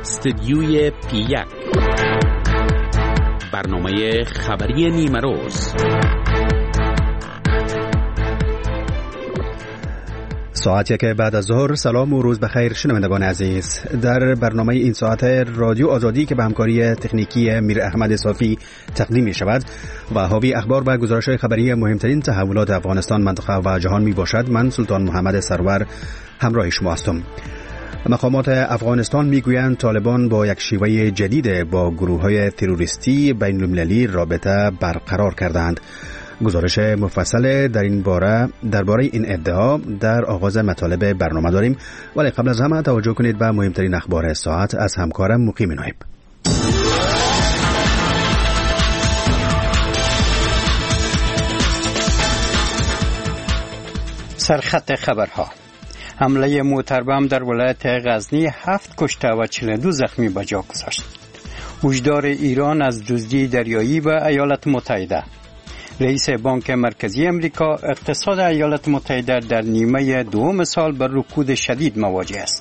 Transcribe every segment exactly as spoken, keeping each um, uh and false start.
استدیوی پی یک، برنامه خبری نیمه روز. ساعت یک بعد از ظهر. سلام و روز بخیر شنوندگان عزیز. در برنامه این ساعت رادیو آزادی که به همکاری تکنیکی میر احمد صافی تقدیم می شود و حاوی اخبار و گزارش‌های خبری مهمترین تحولات افغانستان، منطقه و جهان می باشد، من سلطان محمد سرور همراه شما هستم. مقامات افغانستان میگویند طالبان با یک شیوه جدید با گروه‌های تروریستی بین المللی رابطه برقرار کردند. گزارش مفصل در این باره درباره این ادعا در آغاز مطالب برنامه داریم، ولی قبل از همه توجه کنید به مهمترین اخبار ساعت از همکارم مقیم نایب. سرخط خبرها: حمله موتربم در ولایت غزنی هفت کشته و چهل و دو زخمی به جا گذاشت. هشدار ایران از دزدی دریایی به ایالات متحده. رئیس بانک مرکزی امریکا: اقتصاد ایالات متحده در نیمه دوم سال با رکود شدید مواجه است.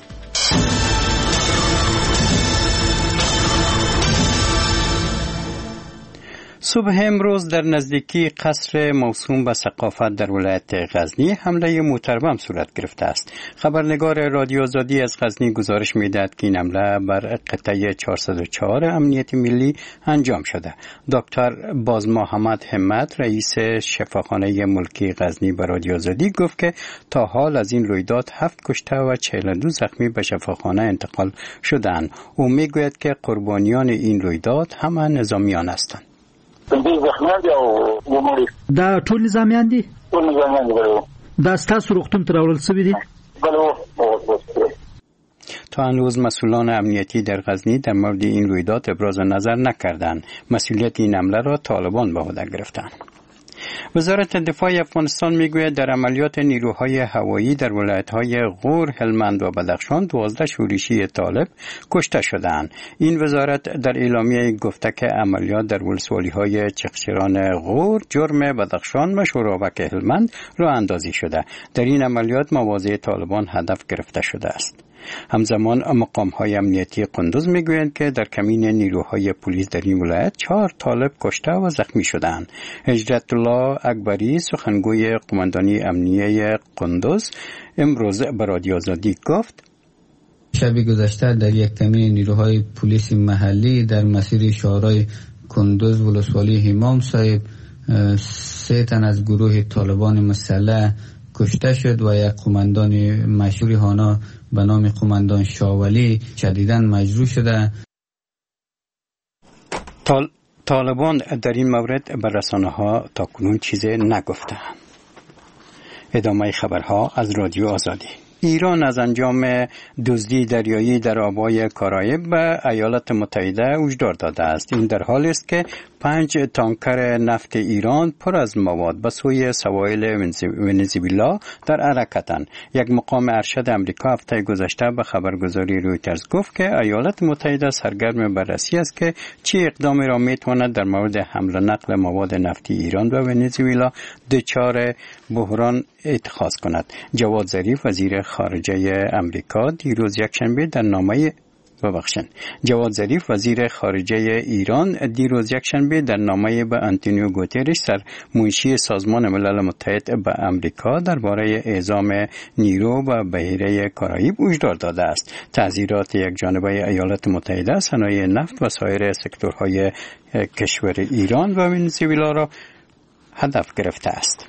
صبح امروز در نزدیکی قصر موسوم به ثقافت در ولایت غزنی حمله موتربم صورت گرفته است. خبرنگار رادیو آزادی از غزنی گزارش می‌دهد که این حمله بر قطعه چهارصد و چهار امنیت ملی انجام شده. دکتر باز محمد همت، رئیس شفاخانه ملکی غزنی، به رادیو آزادی گفت که تا حال از این رویداد هفت کشته و چهل و دو زخمی به شفاخانه انتقال شدند. او میگوید که قربانیان این رویداد همه نظامیان هستند. دا ټول نظامیان دي ټول نظامیان دي دا ستاسو روغتون تر اول څه دي؟ تا هنوز مسئولان امنیتی در غزنی در مورد این رویداد ابراز نظر نکردند. مسئولیت این حمله را طالبان به عهده گرفتند. وزارت دفاع افغانستان میگوید در عملیات نیروهای هوایی در ولایت‌های غور، هلمند و بدخشان دوازده شورشی طالب کشته شدند. این وزارت در اعلامیه گفته که عملیات در ولسوالی‌های چغچران غور، جرم بدخشان و شورابک هلمند راه اندازی شده. در این عملیات مواضع طالبان هدف گرفته شده است. همزمان مقام‌های امنیتی قندوز میگویند که در کمین نیروهای پلیس در این ولایت چهار طالب کشته و زخمی شدند. هجرت الله اکبری، سخنگوی قماندانی امنیه قندوز، امروز به رادیو آزادی گفت: شب گذشته در یک کمین نیروهای پلیس محلی در مسیر شهرهای قندوز ولسوالی امام صاحب سه تن از گروه طالبان مسلح کشته شد و یک قماندان مشهور هانا به نام قماندان شاولی شدیداً مجروح شده. طال... طالبان در این مورد به رسانه‌ها تاکنون چیزی نگفتند. ادامه خبرها از رادیو آزادی. ایران از انجام دزدی دریایی در آبهای کارائیب به ایالات متحده هشدار داده است. این در حالی است که پنج تانکر نفت ایران پر از مواد به سوی سواحل ونزوئلا در حرکتند. یک مقام ارشد امریکا هفته گذشته به خبرگزاری رویترز گفت که ایالات متحده سرگرم بررسی است که چه اقدامی را میتواند در مورد حمل و نقل مواد نفتی ایران به ونزوئلا دچار بحران اتخاذ کند. جواد ظریف، وزیر خارجه امریکا، دیروز یکشنبه در نامه ببخشند. جواد ظریف، وزیر خارجه ایران، دیروز یکشنبه در نامه به آنتونیو گوترش، سرمنشی سازمان ملل متحد به امریکا، درباره اعزام نیرو به بحیره کارائیب هشدار داده است. تعزیرات یک جانبه ایالات متحده صنایع نفت و سایر سکتورهای کشور ایران و ونزوئلا را هدف گرفته است.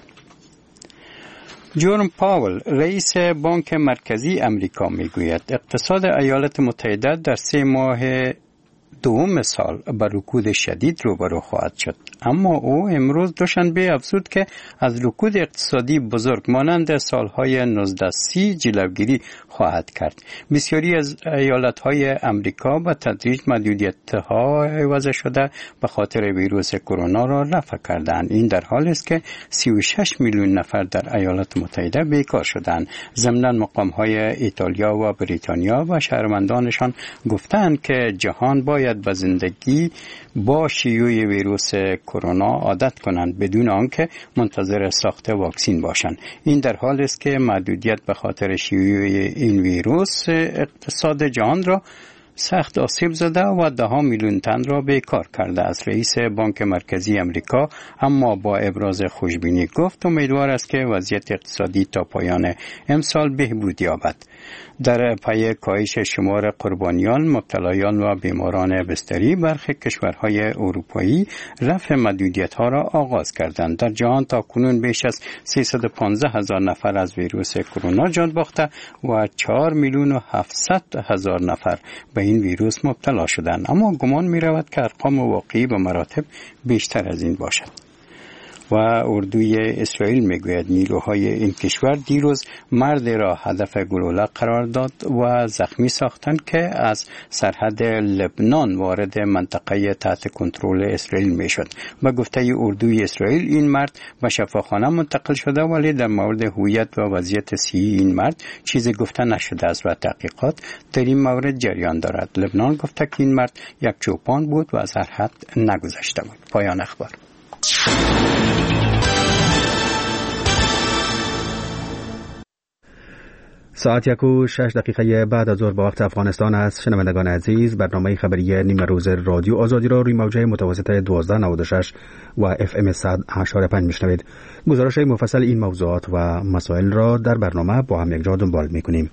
جرم پاول، رئیس بانک مرکزی امریکا میگوید اقتصاد ایالات متحده در سه ماه دوم سال با رکود شدید روبرو خواهد شد. اما او امروز دوشنبه افزود که از رکود اقتصادی بزرگ مانند سالهای نوزده سی جلوگیری خواهد کرد. بسیاری از ایالت‌های امریکا به تدریج محدودیت‌ها عوض شده به خاطر ویروس کرونا را رفع کردند. این در حالی است که سی و شش میلیون نفر در ایالات متحده بیکار شدند. ضمناً مقام‌های ایتالیا و بریتانیا و شهروندانشان گفتند که جهان باید به زندگی با شیوع ویروس کرونا عادت کنند بدون آنکه منتظر ساخت واکسن باشند. این در حالی است که محدودیت به خاطر شیوع این ویروس اقتصاد جهان را سخت آسیب زده و ده ها میلیون تن را بیکار کرده است. رئیس بانک مرکزی امریکا اما با ابراز خوشبینی گفت امیدوار است که وضعیت اقتصادی تا پایان امسال بهبود یابد. در پی کاهش شمار قربانیان، مبتلایان و بیماران بستری، برخی کشورهای اروپایی رفع محدودیت‌ها را آغاز کردند. در جهان تا کنون بیش از سیصد و پانزده هزار نفر از ویروس کرونا جان باخته و چهار میلیون و هفتصد هزار نفر به این ویروس مبتلا شدند، اما گمان می‌رود که ارقام واقعی به مراتب بیشتر از این باشد. و اردوی اسرائیل میگوید نیروهای این کشور دیروز مردی را هدف گلوله قرار داد و زخمی ساختند که از سرحد لبنان وارد منطقه تحت کنترل اسرائیل میشد. به گفته اردوی اسرائیل این مرد به شفاخانه منتقل شده، ولی در مورد هویت و وضعیت صحی این مرد چیزی گفته نشده است و تحقیقات در این مورد جریان دارد. لبنان گفته که این مرد یک چوپان بود و از حد نگذشته بود. پایان اخبار. ساعت یک و شش دقیقه بعد از ظهر با وقت افغانستان است. شنوندگان عزیز، برنامه خبری نیمه روز رادیو آزادی را روی موجه متوسط دوازده نود و شش و اف ام صد و هشت و پنج میشنوید. گزارش مفصل این موضوعات و مسائل را در برنامه با هم یکجا دنبال میکنیم.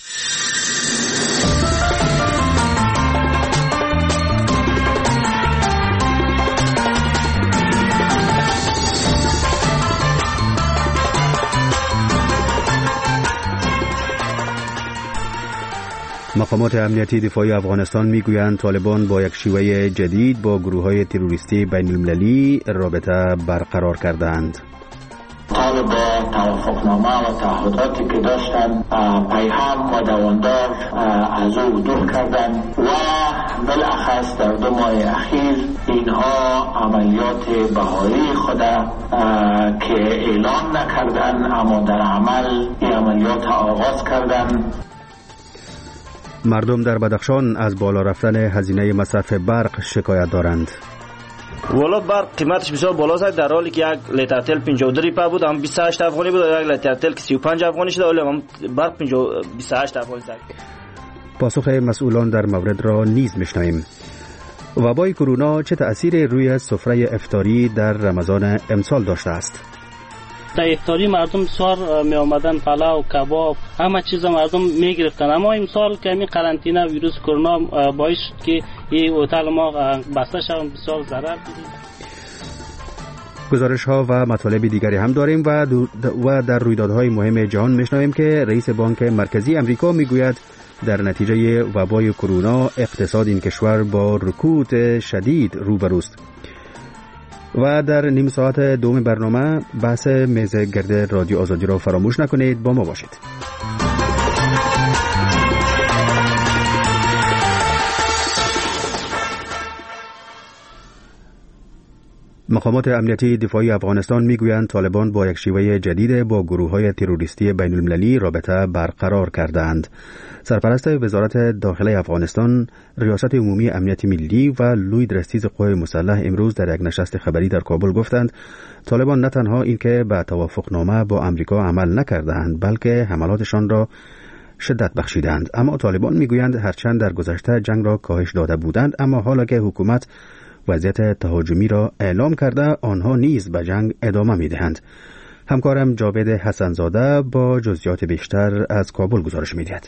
مقامات امنیتی دفاعی افغانستان میگویند طالبان با یک شیوه جدید با گروه‌های تروریستی بین المللی رابطه برقرار کردند. طالبان توافقنامه و تعهداتی که داشتند پیهم و دواندار از او دور کردند و بالاخص در دو ماه اخیر اینها عملیات بهایی خود که اعلان نکردند اما در عمل این عملیات آغاز کردند. مردم در بدخشان از بالا رفتن هزینه مصرف برق شکایت دارند. والا برق قیمتش بسیار بالاست، در حالی که یک لیتر تل پنجاه و دو ریپه بود هم بیست و هشت افغانی بود و یک لیتر تل سی و پنج افغانی شده، ولی هم برق بیست و هشت افغانی شده. پاسخ مسئولان در مورد را نیز میشنویم. وبای کرونا چه تأثیری روی سفره افطاری در رمضان امسال داشته است؟ در افطاری مردم بسیار می آمدن، پلاو، کباب، همه چیز مردم می گرفتن، اما امسال که می قرنطینه ویروس کرونا باعث شد که این هتل ما بسته شد، بسیار ضرر دیدیم. گزارش ها و مطالب دیگری هم داریم و, و در رویدادهای مهم جهان میشنویم که رئیس بانک مرکزی امریکا میگوید در نتیجه وبای کرونا اقتصاد این کشور با رکود شدید روبروست. و در نیم ساعت دوم برنامه بحث میز گرد رادیو آزادی را فراموش نکنید، با ما باشید. مقامات امنیتی دفاعی افغانستان میگویند طالبان با یک شیوه جدید با گروه‌های تروریستی بین المللی رابطه برقرار کردند. سرپرست وزارت داخله افغانستان، ریاست عمومی امنیت ملی و لوی درستیز قوای مسلح امروز در یک نشست خبری در کابل گفتند طالبان نه تنها اینکه به توافقنامه با امریکا عمل نکردند بلکه حملاتشان را شدت بخشیدند. اما طالبان میگویند هرچند در گذشته جنگ را کاهش داده بودند، اما حالا که حکومت وضعیت تهاجمی را اعلام کرده آنها نیز به جنگ ادامه میدهند. همکارم جاوید حسنزاده با جزئیات بیشتر از کابل گزارش میدهد.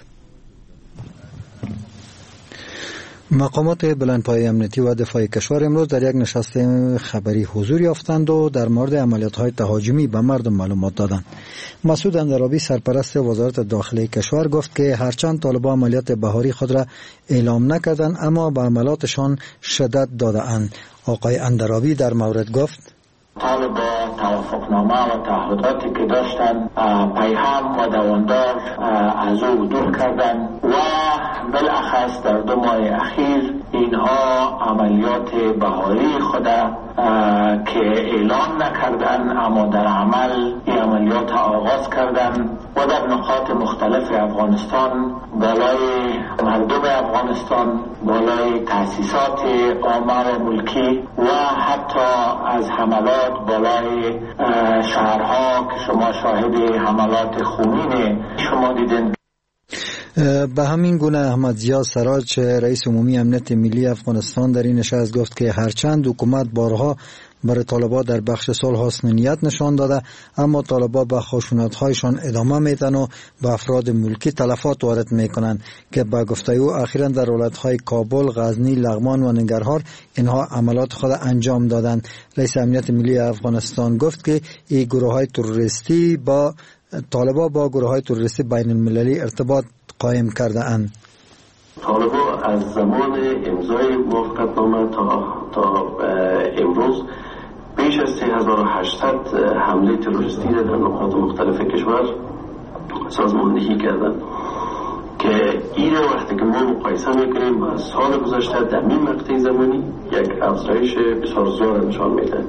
مقامات بلندپایه امنیتی و دفاعی کشور امروز در یک نشست خبری حضور یافتند و در مورد عملیات‌های تهاجمی به مردم معلومات دادند. مسعود اندرابی سرپرست وزارت داخله کشور گفت که هرچند طالبان عملیات بهاری خود را اعلام نکردند اما به عملاتشان شدت داده‌اند. آقای اندرابی در مورد گفت طالبان توافقنامه و تعهداتی که داشتند پیهم و دواندار از او دور کردند و بالاخص در دو ماه اخیر اینها عملیات بهایی خود که اعلان نکردند اما در عمل این عملیات آغاز کردند و در نقاط مختلف افغانستان بالای مردم افغانستان، بالای تأسیسات عامه و ملکی و حتی از حملات بالای شهرها که شما شاهد حملات خونین شما دیدن. به همین گونه احمد ضیا سراج رئیس عمومی امنیت ملی افغانستان در این نشست گفت که هرچند حکومت بارها برای طالبان در بخش صلح حسن نیت نشان داده، اما طالبان به خشونت‌هایشان ادامه میدن و به افراد ملکی تلفات وارد میکنن که به گفته او اخیراً در ولایت‌های کابل، غزنی، لغمان و ننگرهار اینها عملات خود انجام دادند. رئیس امنیت ملی افغانستان گفت که این گروه‌های تروریستی با طالبان با گروه‌های تروریستی بین المللی ارتباط قائم کرده اند. طالبان از زمان امضای موافقتنامه تا تا امروز بیش از سه هزار و هشتصد حمله تروریستی در نقاط مختلف کشور سازماندهی کردند که این وقتی که ما مقایسه میکنیم با سال گذشته در این مقطع زمانی یک افزایش بسیار زیاد نشان میده.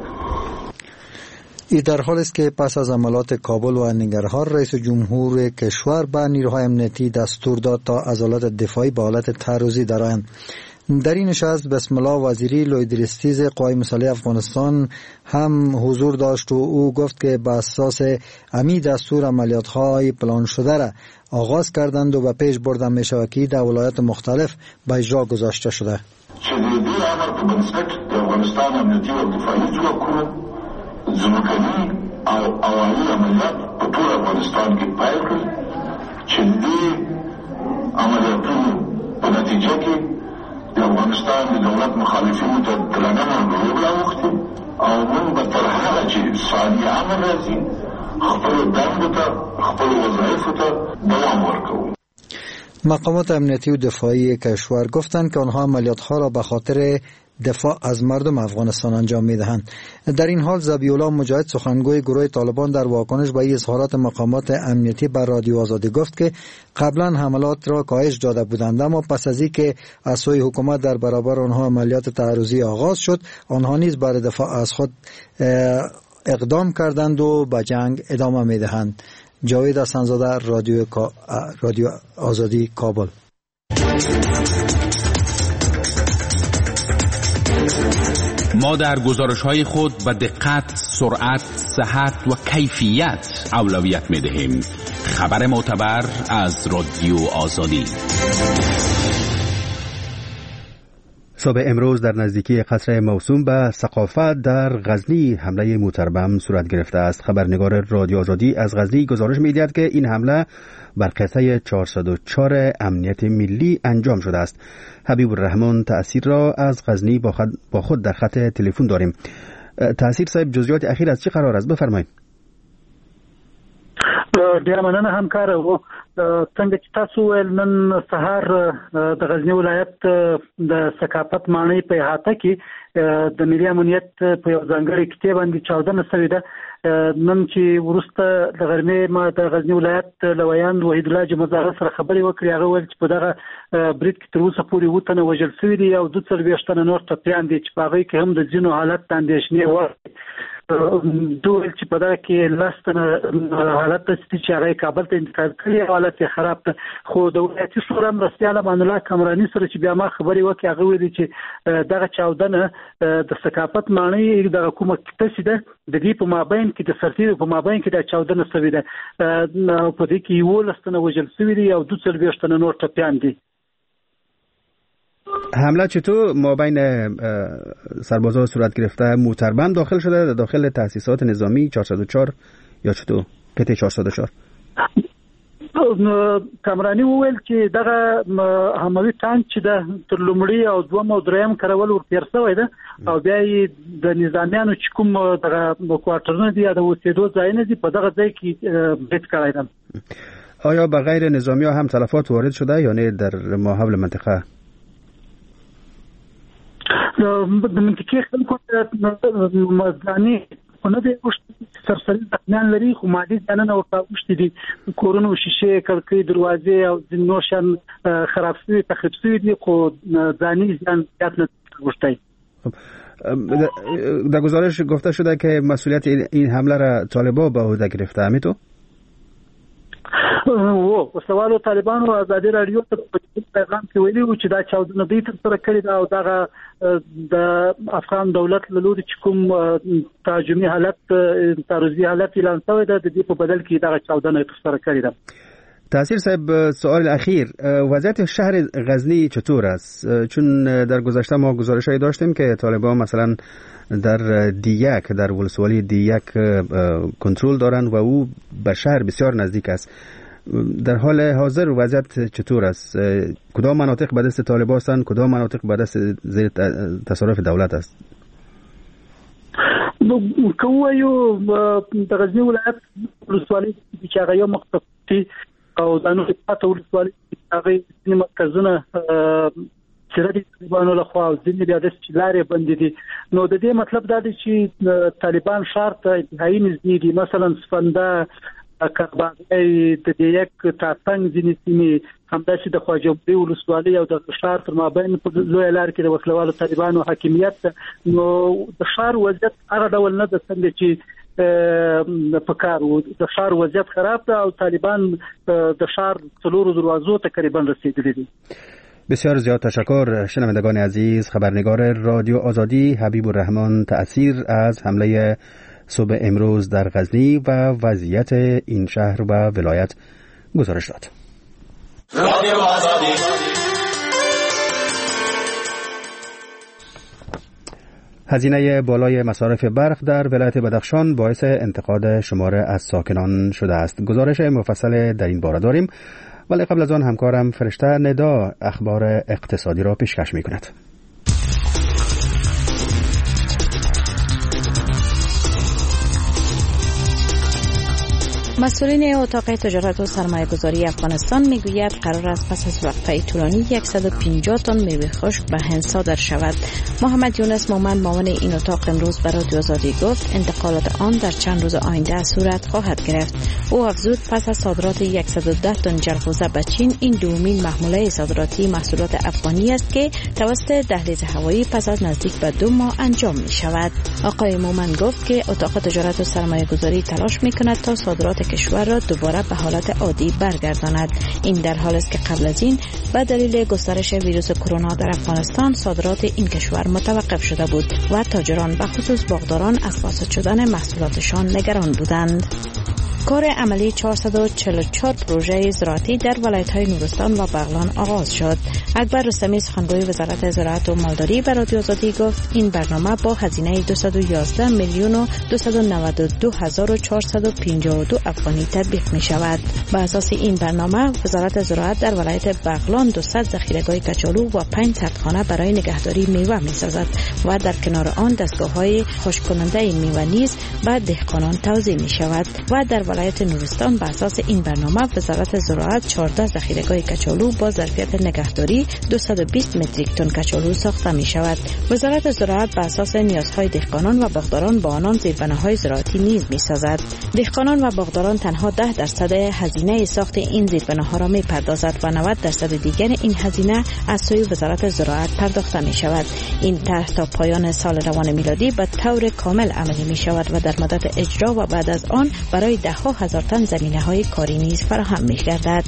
ای در حالی است که پس از عملات کابل و ننگرهار رئیس جمهور کشور به نیروهای امنیتی دستور داد تا از حالت دفاعی به حالت تعرضی درآیند. در این نشست بسم الله وزیری لویدرستیز قوای مسلح افغانستان هم حضور داشت و او گفت که به اساس امی دستور عملیات های پلان شده را آغاز کردند و به پیش برده می شود که در ولایات مختلف به اجرا گذاشته شده. چنین امر په بنسټ د افغانستان امنیتي او دفاعي ځواکونو ځمکني او هوایي عملیات په ټول افغانستان کې پیل کړل چې دې عملیاتونو په نتیجه کې د افغانستان د دولت مخالفینو ته درنه مرګ راوښتي او موږ به تر هغه چې ثاني امر راځي خپلو دندو ته خپلو وظایفو ته دوام ورکوو. مقامات امنیتی و دفاعی کشور گفتند که آنها عملیات‌ها را به خاطر دفاع از مردم افغانستان انجام می‌دهند. در این حال ذبیح‌الله مجاهد سخنگوی گروه طالبان در واکنش به این اظهارات مقامات امنیتی بر رادیو آزادی گفت که قبلا حملات را کاهش داده بودند، اما پس از اینکه از سوی حکومت در برابر آنها عملیات تعرضی آغاز شد، آنها نیز برای دفاع از خود اقدام کردند و به جنگ ادامه می‌دهند. جاوید حسن‌زاده، رادیو رادیو آزادی، کابل. ما در گزارش‌های خود به دقت، سرعت، صحت و کیفیت اولویت می‌دهیم. خبر معتبر از رادیو آزادی. صبح امروز در نزدیکی قصر موسوم به ثقافت در غزنی حمله موتربم صورت گرفته است. خبرنگار رادیو آزادی از غزنی گزارش می‌دهد که این حمله بر قطعه چهارصد و چهار امنیت ملی انجام شده است. حبیب الرحمن تأثیر را از غزنی با خود در خط تلفن داریم. تأثیر صاحب، جزئیات اخیر از چه قرار است؟ بفرمایید. ډیره مننه همکار. و څنګه چې تاسو ول نن سهار د غزنی ولایت د ثقافت معنی په احاطه کې د ملي امنیت په یو ځانګړي کتاب باندې چاودنه شوې ده. نن چې ورسته د غرمې ما د غزنی ولایت لویان وحید الله جمعزاره سره خبرې وکړې، هغه ویل چې په دغه برید کې تر اوسه پورې اووه تنه وژل شوي دي او دوه څلوېښت تنه نور ټپیان دي چې په هغې کې هم د ځینو حالت د اندېښنې وړ دوی چې په دغه کې لس تنه حالت داسې چې هغه کابل ته انتقال کړي او حالت یې خراب ده. خو د ولایتي شورا مرستیال امان الله کمراني سره چې بیا ما خبرې وکړې، هغه ویلي چې دغه چاودنه د ثقافت معنی دغه کومه کیسه ده، د دې په مابین کې د سرتیرو په مابین کې د چاودنه شوې ده. په دې کې یولس تنه وژل شوي دي او دوه څلوېښت تنه نور ټپیان دي. حمله چطور ما بین سربازان صورت گرفته؟ موتربم داخل شده در داخل تأسیسات نظامی چهارصد و چهار یا چطور؟ قطعه چهارصد و چهار کامرانی وویل چې دغه حموي ټانک چې د تر لومړي او دوم او دریم کارول ورتیر شوی ده او بیا یې د نظامیانو چې کوم دغه کوارټرونه دي د اوسېدو ځایونه دي په دغه ځای کې برید کړی ده. آیا به غیر نظامی ها هم تلفات وارد شده یا نه در ماحول منطقه؟ د منطقې خلکو مزداني نه دی اوښتي، سرسري زخمیان لري خو مادي زیانونه ورته اوښتي دي. کورونه او شیشې، کړکۍ، دروازې او ځینې نور شیان خراب شوي، تخریب شوي دي، خو ځاني زیان زیات نه اوښتی. در گزارش گفته شده که مسئولیت این حمله را طالبان به عهده گرفته، همینطور؟ و سوالو طالبانو ازادي رادیو ته په پیغام کې ویلي و چې دا چاودنه دوی ترسره کړې ده او دغه د افغان دولت له لوري چې کوم تهاجمي حالت تعرضي حالت اعلان شوی ده، د دې په بدل کې دغه چاودنه ترسره کړې ده. تأثیر صاحب، سوال اخیر، وضعیت شهر غزنی چطور است؟ چون در گذشته ما گزارش‌هایی داشتیم که طالبان مثلا در دیک در ولسوالی دیک کنترل دارند و او به شهر بسیار نزدیک است. در حال حاضر وضعیت چطور است؟ کدام مناطق به دست طالبان هستند، کدام مناطق به دست زیر تصرف دولت است؟ کوایو د غزنی ولایت ولسوالی چې هغه یو مختصي او د نورو پاتې ولسوالۍ هغه ځینې مرکزونه چې د طالبانو لخوا او ځینې بیا د لارې بندې دي. نو د دې مطلب دا دی چې طالبان ښار ته انتهایي نږدې دي. مثلا سفنده، کرباغی، د دیک، تاتنګ ځینې سیمې، همداسې د خواجه‌بری ولسوالۍ او د ښار تر مابین په لویه لار کې د وسلوالو طالبانو حاکمیت. نو د ښار وضعیت هغه ډول نه ده څنګه چې په کار وو. د ښار وضعیت خراب ده او طالبان د ښار څلورو دروازو تقریبا رسیدلي دي. بسیار زیاد تشکر. شنوندگان عزیز، خبرنگار رادیو آزادی حبیب الرحمن تأثیر از حمله صبح امروز در غزنی و وضعیت این شهر و ولایت گزارش داد. رادیو آزادی. هزینه بالای مصارف برق در ولایت بدخشان باعث انتقاد شمار از ساکنان شده است. گزارش مفصل در این باره داریم، ولی قبل از آن همکارم فرشته ندا اخبار اقتصادی را پیشکش می‌کند. مسئولین اتاق تجارت و سرمایه گذاری افغانستان میگوید قرار است پس از وقفه طولانی صد و پنجاه تن میوه خشک به هند صادر شود. محمد یونس مومند معاون این اتاق امروز به رادیو آزادی گفت انتقالات آن در چند روز آینده صورت خواهد گرفت. او افزود پس از صادرات صد و ده تن جلغوزه به چین، این دومین محموله صادراتی محصولات افغانی است که توسط دهلیز هوایی پس از نزدیک به دو ماه انجام می شود. آقای مومند گفت که اتاق تجارت و سرمایه گذاری تلاش می کند تا صادرات کشور را دوباره به حالت عادی برگرداند. این در حالی است که قبل از این به دلیل گسترش ویروس کرونا در افغانستان صادرات این کشور متوقف شده بود و تاجران به خصوص باغداران از فاسد شدن محصولاتشان نگران بودند. کار عملی چهارصد و چهل و چهار پروژه زراعتی در ولایت‌های نورستان و بغلان آغاز شد. اکبر رستمی سخنگوی وزارت زراعت و مالداری به رادیو آزادی گفت این برنامه با هزینه دویست و یازده میلیون و دویست و نود و دو هزار و چهارصد و پنجاه و دو افغانی تطبیق می شود. بر اساس این برنامه وزارت زراعت در ولایت بغلان دویست ذخیره‌گاه کچالو و پنج سردخانه برای نگهداری میوه می سازد و در کنار آن دستگاه‌های خشک‌کننده میوه نیز به دهقانان توزیع می شود. و در ولایت نورستان بر اساس این برنامه وزارت زراعت چهارده ذخیره‌گاه کچالو با ظرفیت نگهداری دویست و بیست متریک تن کچالو ساخته می شود. وزارت زراعت بر اساس نیازهای دهقانان و باغداران با آنان زیربناهای زراعتی نیز می سازد. دهقانان و باغداران تنها ده درصد هزینه ساخت این زیربناها را می پردازد و نود درصد دیگر این هزینه از سوی وزارت زراعت پرداخته می شود. این طرح تا پایان سال روان میلادی به طور کامل عملی می شود و در مدت اجرا و بعد از آن برای ده ها هزار تن زمینه های کاری نیز فراهم می گردد.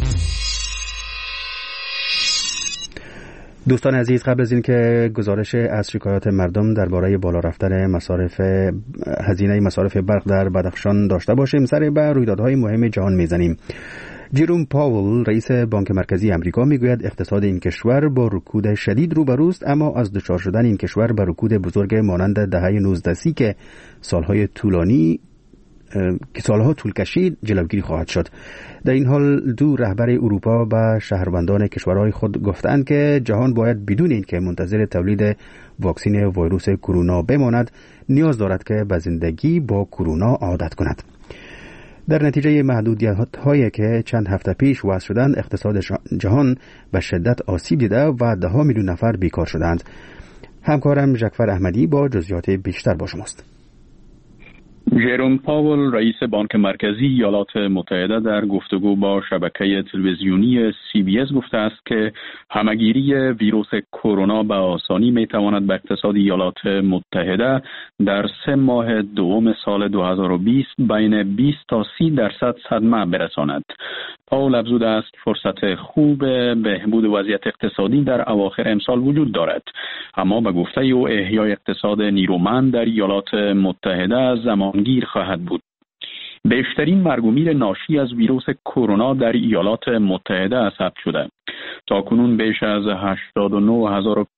دوستان عزیز، قبل از اینکه گزارش از شکایات مردم درباره بالا رفتن مصارف هزینه مصارف برق در بدخشان داشته باشیم، سر به رویدادهای مهم جهان میزنیم. جیروم پاول رئیس بانک مرکزی امریکا میگوید اقتصاد این کشور با رکود شدید روبروست، اما از دچار شدن این کشور به رکود بزرگ مانند دهه نوزده سی که سالهای طولانی که سالها طول کشید جلوگیری خواهد شد. در این حال دو رهبر اروپا به شهروندان کشورهای خود گفتند که جهان باید بدون اینکه منتظر تولید واکسن ویروس کرونا بماند نیاز دارد که به زندگی با کرونا عادت کند. در نتیجه محدودیت‌هایی که چند هفته پیش وضع شدند اقتصاد جهان به شدت آسیب دیده و ده ها میلیون نفر بیکار شدند. همکارم جعفر احمدی با جزئیات بیشتر با شماست. جیروم پاول رئیس بانک مرکزی ایالات متحده در گفتگو با شبکه تلویزیونی سی بی اس گفته است که همهگیری ویروس کرونا به آسانی می تواند به اقتصاد ایالات متحده در سه ماه دوم سال دو هزار و بیست بین بیست تا سی درصد صدمه برساند. پاول افزوده است فرصت خوب بهبود وضعیت اقتصادی در اواخر امسال وجود دارد، اما به گفته او احیای اقتصاد نیرومند در ایالات متحده زمانگیر خواهد بود. بیشترین مرگ و میر ناشی از ویروس کرونا در ایالات متحده ثبت شده. تاکنون بیش از هشتاد و نه هزار و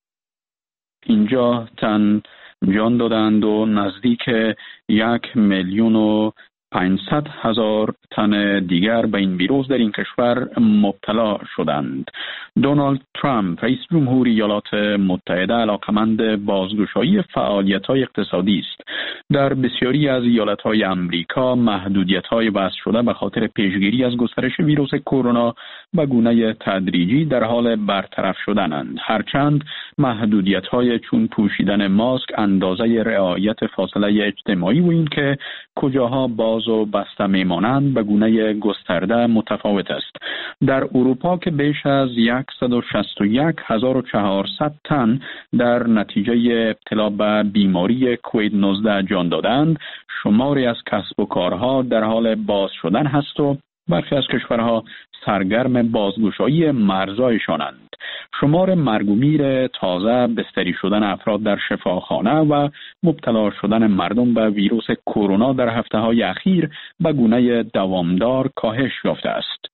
پنجاه تن جان دادند و نزدیک یک میلیون و پانصد هزار تن دیگر به این ویروس در این کشور مبتلا شدند. دونالد ترامپ رئیس جمهور ایالات متحده علاقمند بازگشایی فعالیت‌های اقتصادی است. در بسیاری از ایالت‌های امریکا محدودیت‌های وضع شده به خاطر پیشگیری از گسترش ویروس کرونا به گونه تدریجی در حال برطرف شدنند. هرچند محدودیت‌های چون پوشیدن ماسک، اندازه رعایت فاصله اجتماعی و این که کجاها باز و بسته میمانند به گونه گسترده متفاوت است. در اروپا که بیش از صد و شصت و یک هزار و چهارصد تن در نتیجه ابتلا به بیماری کووید نوزده جان دادند، شماری از کسب و کارها در حال باز شدن هست و برخی از کشورها سرگرم بازگشایی مرزهایشانند. شمار مرگ و میر تازه، بستری شدن افراد در شفاخانه و مبتلا شدن مردم به ویروس کرونا در هفته‌های اخیر به گونه دوامدار کاهش یافته است.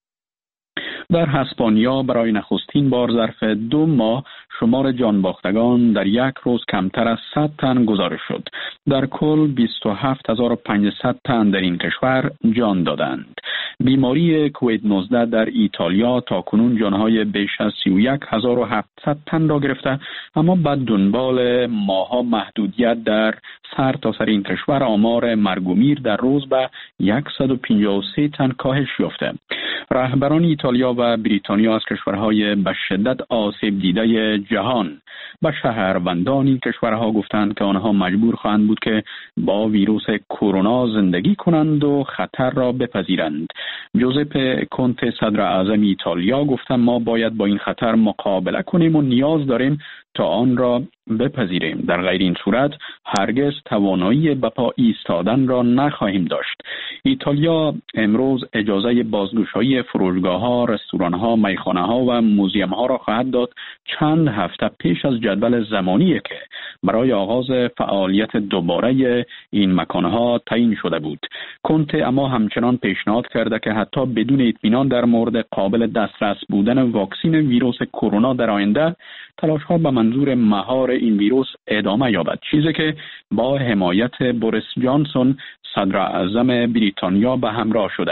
در اسپانیا برای نخستین بار ظرف دو ماه شمار جانباختگان در یک روز کمتر از صد تن گزارش شد. در کل بیست و هفت هزار و پانصد تن در این کشور جان دادند. بیماری کووید نوزده در ایتالیا تاکنون جانهای بیش از سی و یک هزار و هفتصد تن را گرفته، اما بعد دنبال ماها محدودیت در سر تا سر این کشور آمار مرگ و میر در روز به صد و پنجاه و سه تن کاهش یافته. رهبران ایتالیا و بریتانیا از کشورهای به شدت آسیب دیده جهان به شهروندان این کشورها گفتند که آنها مجبور خواهند بود که با ویروس کرونا زندگی کنند و خطر را بپذیرند. جوزپه کونته صدر اعظم ایتالیا گفت ما باید با این خطر مقابله کنیم و نیاز داریم تا آن را بپذیریم. در غیر این صورت هرگز توانایی به پا ایستادن را نخواهیم داشت. ایتالیا امروز اجازه بازگشایی فروشگاه‌ها، رستوران‌ها، میخانه‌ها و موزیم‌ها را خواهد داد چند هفته پیش از جدول زمانی که برای آغاز فعالیت دوباره این مکان‌ها تعیین شده بود. کنته اما همچنان پیشنهاد کرده که حتی بدون اطمینان در مورد قابل دسترس بودن واکسن ویروس کرونا در آینده، تلاش‌ها به منظور مهار این ویروس ادامه یابد، چیزی که با حمایت بوریس جانسون صدر اعظم بریتانیا به همراه شده.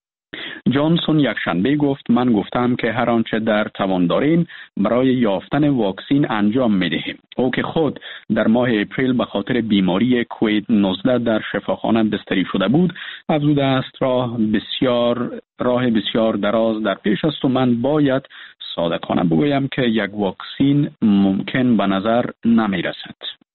جانسون یک شنبه گفت من گفتم که هر آنچه در توان داریم برای یافتن واکسن انجام می‌دهیم. او که خود در ماه اپریل به خاطر بیماری کووید نوزده در شفاخانه بستری شده بود، افزوده است راه بسیار راه بسیار دراز در پیش است و من باید صادقانه بگویم که یک واکسن ممکن به نظر نمی رسد.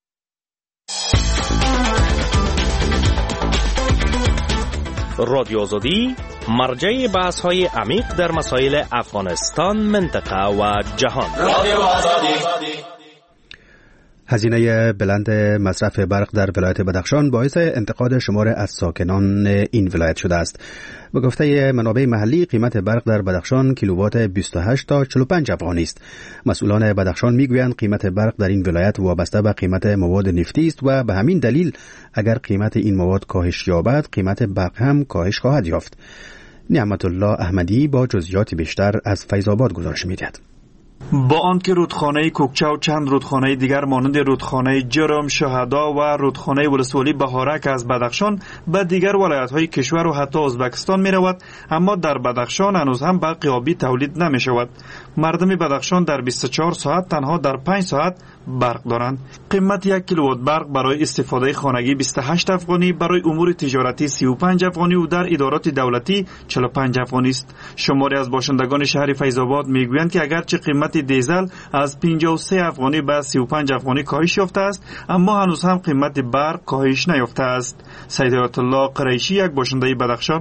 رادیو آزادی مرجع بحث های عمیق در مسائل افغانستان، منطقه و جهان. رادیو آزادی. هزینه بلند مصرف برق در ولایت بدخشان باعث انتقاد شمار از ساکنان این ولایت شده است. به گفته منابع محلی قیمت برق در بدخشان کیلووات بیست و هشت تا چهل و پنج افغانی است. مسئولان بدخشان میگویند قیمت برق در این ولایت وابسته به قیمت مواد نفتی است و به همین دلیل اگر قیمت این مواد کاهش یابد قیمت برق هم کاهش خواهد یافت. نعمت الله احمدی با جزئیات بیشتر از فیض آباد گزارش می‌دهد. با آنکه رودخانه کوکچه و چند رودخانه دیگر مانند رودخانه جرم، شهدا و رودخانه ولسوالی بهارک از بدخشان به دیگر ولایت‌های کشور و حتی ازبکستان می‌رود، اما در بدخشان هنوز هم برق آبی تولید نمی‌شود. مردم بدخشان در بیست و چهار ساعت تنها در پنج ساعت برق دارند. قیمت یک کیلووات برق برای استفاده خانگی بیست و هشت افغانی، برای امور تجارتی سی و پنج افغانی و در ادارات دولتی چهل و پنج افغانی است. شماری از باشندگان شهر فیض آباد میگویند که اگرچه قیمت دیزل از پنجاه و سه افغانی به سی و پنج افغانی کاهش یافته است، اما هنوز هم قیمت برق کاهش نیافته است. سید آیت الله قریشی یک باشنده بدخشان: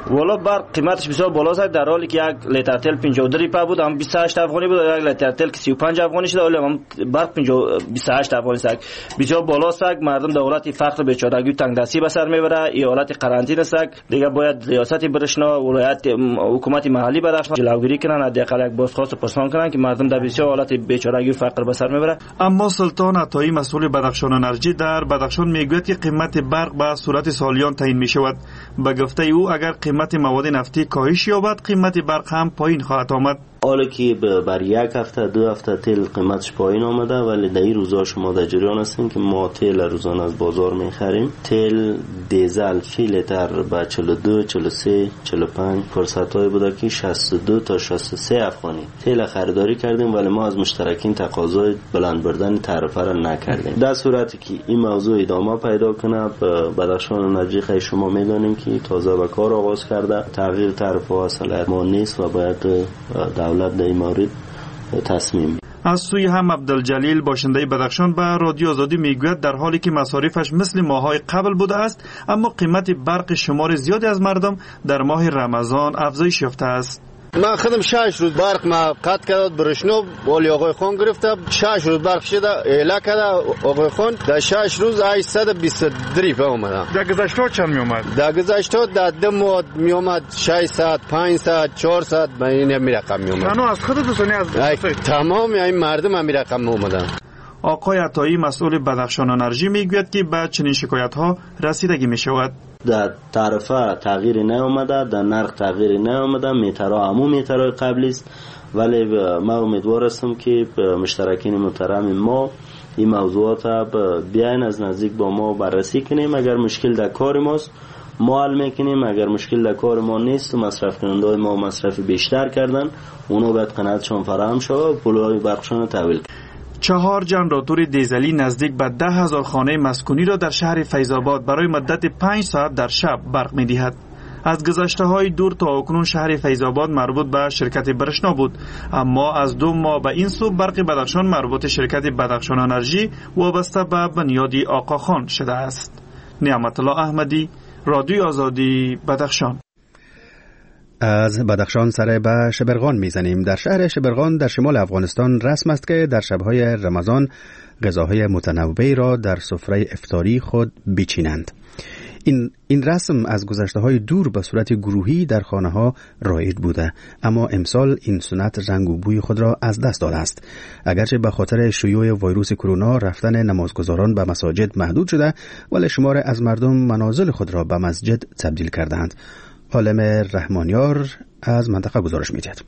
والا برق قیمتش بسیار بالا است، در حالی که یک لیتر تل پنجاه و دو ریپا بود هم بیست و هشت افغانی بود، یک لیتر تل که سی و پنج افغانی شده، ولی هم برق بیست و هشت افغانی است. بسیار بالا است. مردم در حالت فقر بیچارگی و تنگدستی به سر میبره. این حالت قرنطینه است. دیگه باید ریاست برشنا، ولایت، حکومت محلی بدخشان جلوگیری کنن، حداقل یک بازخواست و پرسان کنن که مردم در بسیار حالت بیچارگی و فقر به سر میبره. اما سلطان عطایی مسئول بدخشان انرژی در بدخشان میگوید که قیمت برق به صورت سالیان تعیین می شود. به گفته او اگر قیمت مواد نفتی کاهش یابد قیمت برق هم پایین خواهد آمد. حالا که بر یک هفته دو هفته تیل قیمتش پایین آمده، ولی در این روزا شما در جریان هستین که ما تیل روزانه از بازار میخریم. تیل دیزل فی لیتر به چهل و دو، چهل و سه، چهل و پنج فرصت های بوده که شصت و دو تا شصت و سه افغانی تیل خریداری کردیم، ولی ما از مشترکین تقاضای بلند بردن تعرفه را نکردیم. در صورتی که این موضوع ادامه پیدا کنه، بدخشان انرژی خیلی شما میدانیم که تازه به کار آغاز کرده. تغییر تعرفه اصلا ما نیست و باید دولت در این مورد تصمیم. از سوی هم عبدالجلیل باشنده بدخشان به رادیو آزادی میگوید در حالی که مصارفش مثل ماه‌های قبل بوده است، اما قیمت برق شمار زیادی از مردم در ماه رمضان افزایش یافته است. ما خودم شش روز برق ما قطع کرد برشنو، ولی آقای خان گرفته شش روز برق شده اعلا کرده آقای خان، در شش روز هشتصد و بیست و دو ریپا اومد. در گذشته چند می اومد؟ در گذشته در دو ماه می اومد ششصد، پانصد، چهارصد به این می رقم می اومد. تنها از خود دوستانی از تمام این مردم هم می رقم می اومدن. آقای عطایی مسئول بدخشان انرژی میگوید که بعد چنین شکایت ها رسیدگی می شود. در تعرفه تغییری نیامده، در نرخ تغییری نیامده، میترها همون میترهای قبلی است، ولی ما امیدوار هستم که مشترکین محترم ما این موضوعات بیاین از نزدیک با ما بررسی کنیم. اگر مشکل در کار ماست ما حل میکنیم، اگر مشکل در کار ما نیست و مصرف کننده ما مصرف بیشتر کردن اونا باید قناعتشان فراهم شود و پولهای برقشان تحویل کنیم. چهار جنراتور دیزلی نزدیک به ده هزار خانه مسکونی را در شهر فیض‌آباد برای مدت پنج ساعت در شب برق می دهد. از گذشته های دور تا اکنون شهر فیض‌آباد مربوط به شرکت برشنا بود، اما از دو ماه به این سو برق بدخشان مربوط شرکت بدخشان انرژی وابسته به بنیادی آقاخان شده است. نعمت الله احمدی، رادیو آزادی، بدخشان. از بدخشان سر به شبرغان میزنیم. در شهر شبرغان در شمال افغانستان رسم است که در شبهای رمضان غذاهای متنوعی را در سفره افطاری خود بچینند. این این رسم از گذشته‌های دور به صورت گروهی در خانه‌ها رایج بوده، اما امسال این سنت رنگ و بوی خود را از دست داده است. اگرچه به خاطر شیوع ویروس کرونا رفتن نمازگزاران به مساجد محدود شده، ولی شمار از مردم منازل خود را به مسجد تبدیل کردند. عالم رحمانیار از منطقه گزارش می‌دهد.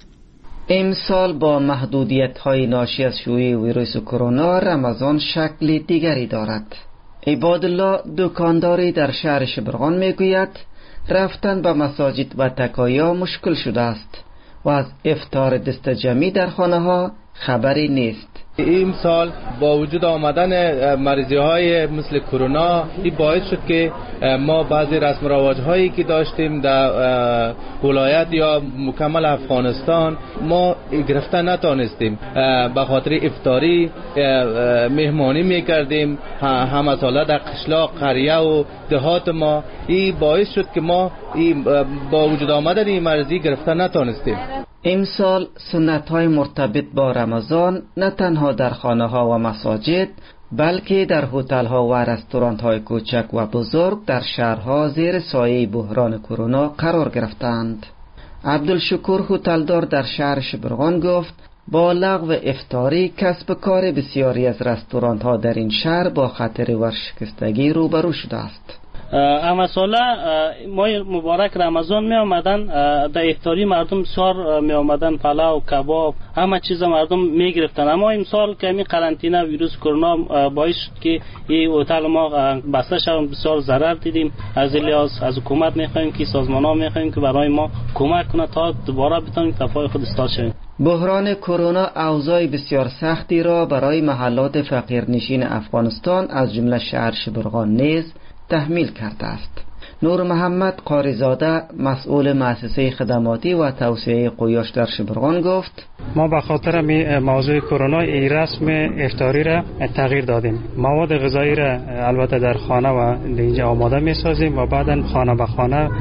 امسال با محدودیت‌های ناشی از شیوع ویروس کرونا رمضان شکل دیگری دارد. عبادالله دکانداری در شهر شبرغان میگوید رفتن به مساجد و تکایا مشکل شده است و از افطار دست جمعی در خانه ها خبری نیست. این سال با وجود آمدن مریضی های مثل کرونا این باعث شد که ما بعضی رسم رواج هایی که داشتیم در ولایت یا مکمل افغانستان ما گرفتن نتانستیم. به خاطر افطاری مهمانی میکردیم همه ساله در قشلاق، قریه و دهات ما. این باعث شد که ما با وجود آمدن این مریضی گرفتن نتانستیم. امسال سنت های مرتبط با رمضان نه تنها در خانه ها و مساجد بلکه در هتل ها و رستوران های کوچک و بزرگ در شهرها زیر سایه بحران کرونا قرار گرفتند. عبدالشکور هتلدار در شهر شبرغان گفت با لغو افطاری کسب کار بسیاری از رستوران ها در این شهر با خطر ورشکستگی روبرو شده است. اما ساله ماه مبارک رمضان می آمدن در افطاری مردم بسیار می آمدن، پلاو، کباب، همه چیز مردم می گرفتن. اما امسال که می قرنطینه ویروس کرونا باعث شد که این هتل ما بسته شد، بسیار ضرر دیدیم. از لحاظ از حکومت می خواهیم که سازمان ها می خواهیم که برای ما کمک کنه تا دوباره بتونیم کفای خود استاد شویم. بحران کرونا اوضاع بسیار سختی را برای محلات فقیرنشین افغانستان از جمله شهر شبرغان نیز تحمیل کرده است. نور محمد قاریزاده مسئول مؤسسه خدماتی و توسعه قیاش در شبرغان گفت ما به خاطر موضوع کرونا این رسم افطاری را تغییر دادیم. مواد غذایی را البته در خانه و اینجا آماده می سازیم و بعدا خانه به خانه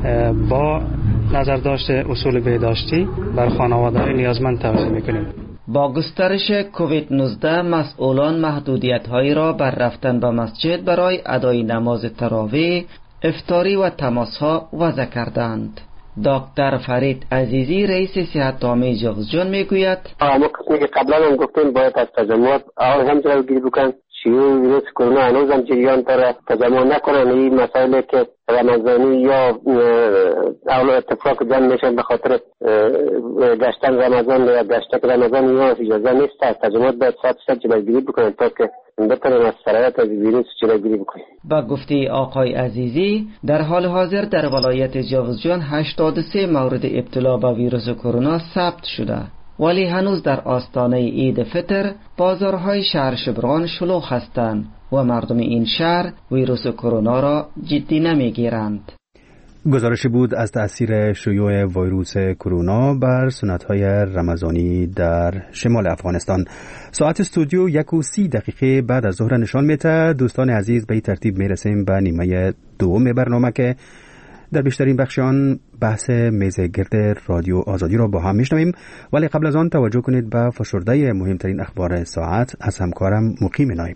با نظر داشته اصول بهداشتی بر خانواده نیازمند توزیع میکنیم. با گسترش کووید نوزده مسئولان محدودیت‌هایی را بر رفتن به مسجد برای ادای نماز تراویح، افطاری و تماس‌ها وضع کردند. دکتر فرید عزیزی رئیس صحت عامه جغزجان میگوید ما قسمی که قبلا هم گفتیم باید از تجمعات اول هم جلوگیری بکنن. شیوع ویروس کرونا هنوز هم جریان داره، تجمع نکنن. این مسائلی که رمضانی یا اول اتفاق جمع میشن به خاطر گشتن رمضان یا گشتک رمضان یا اجازه نیست. تجمعات باید صد صد جلوگیری بکنن تا که بتونن از سرایت از ویروس جلوگیری بکنن. با گفته آقای عزیزی در حال حاضر در ولایت جغزجان هشتاد و سه مورد ابتلا به ویروس کرونا ثبت شده، ولی هنوز در آستانه عید فطر بازارهای شهر شبرغان شلوغ هستند و مردم این شهر ویروس کرونا را جدی نمیگیرند. گزارشی بود از تأثیر شیوع ویروس کرونا بر سنت‌های رمضانی در شمال افغانستان. ساعت استودیو یک و سی دقیقه بعد از ظهر نشان میده. دوستان عزیز، به ترتیب میرسیم به نیمه دوم برنامه که در بیشترین بخشان بحث میز گرد رادیو آزادی را با هم میشنویم، ولی قبل از آن توجه کنید به فشرده مهمترین اخبار ساعت از همکارم مقیم نایب.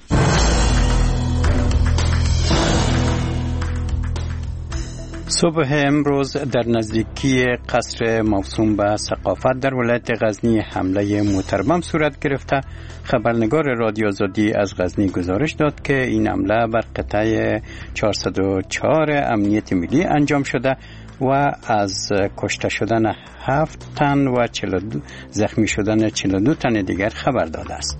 صبح امروز در نزدیکی قصر موسوم به ثقافت در ولایت غزنی حمله موتربم صورت گرفته. خبرنگار رادیو آزادی از غزنی گزارش داد که این حمله بر قطعه چهارصد و چهار امنیت ملی انجام شده و از کشته شدن هفت تن و چهل و دو زخمی شدن چهل و دو تن دیگر خبر داده است.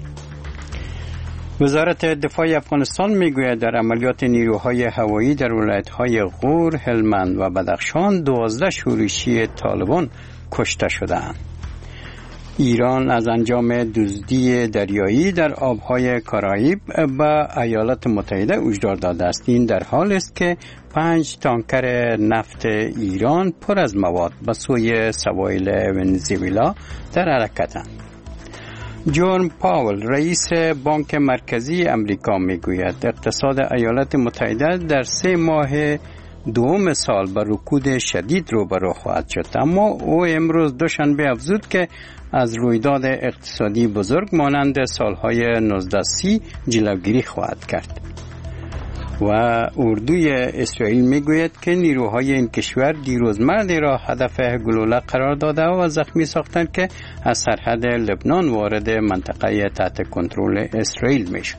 وزارت دفاع افغانستان میگوید در عملیات نیروهای هوایی در ولایت‌های غور، هلمند و بدخشان دوازده شورشی طالبان کشته شدند. ایران از انجام دزدی دریایی در آبهای کارائیب به ایالات متحده هشدار داده است. این در حالی است که پنج تانکر نفت ایران پر از مواد به سوی سواحل ونزوئلا در حرکتند. جرم پاول رئیس بانک مرکزی امریکا میگوید اقتصاد ایالات متحده در سه ماه دوم سال به رکود شدید روبرو خواهد شد، اما او امروز دوشنبه افزود که از رویداد اقتصادی بزرگ مانند سالهای نوزده سی جلوگیری خواهد کرد. و اردوی اسرائیل میگوید که نیروهای این کشور دیروز مردی را هدف گلوله قرار داده و زخمی ساختند که از سرحد لبنان وارد منطقه تحت کنترل اسرائیل میشد.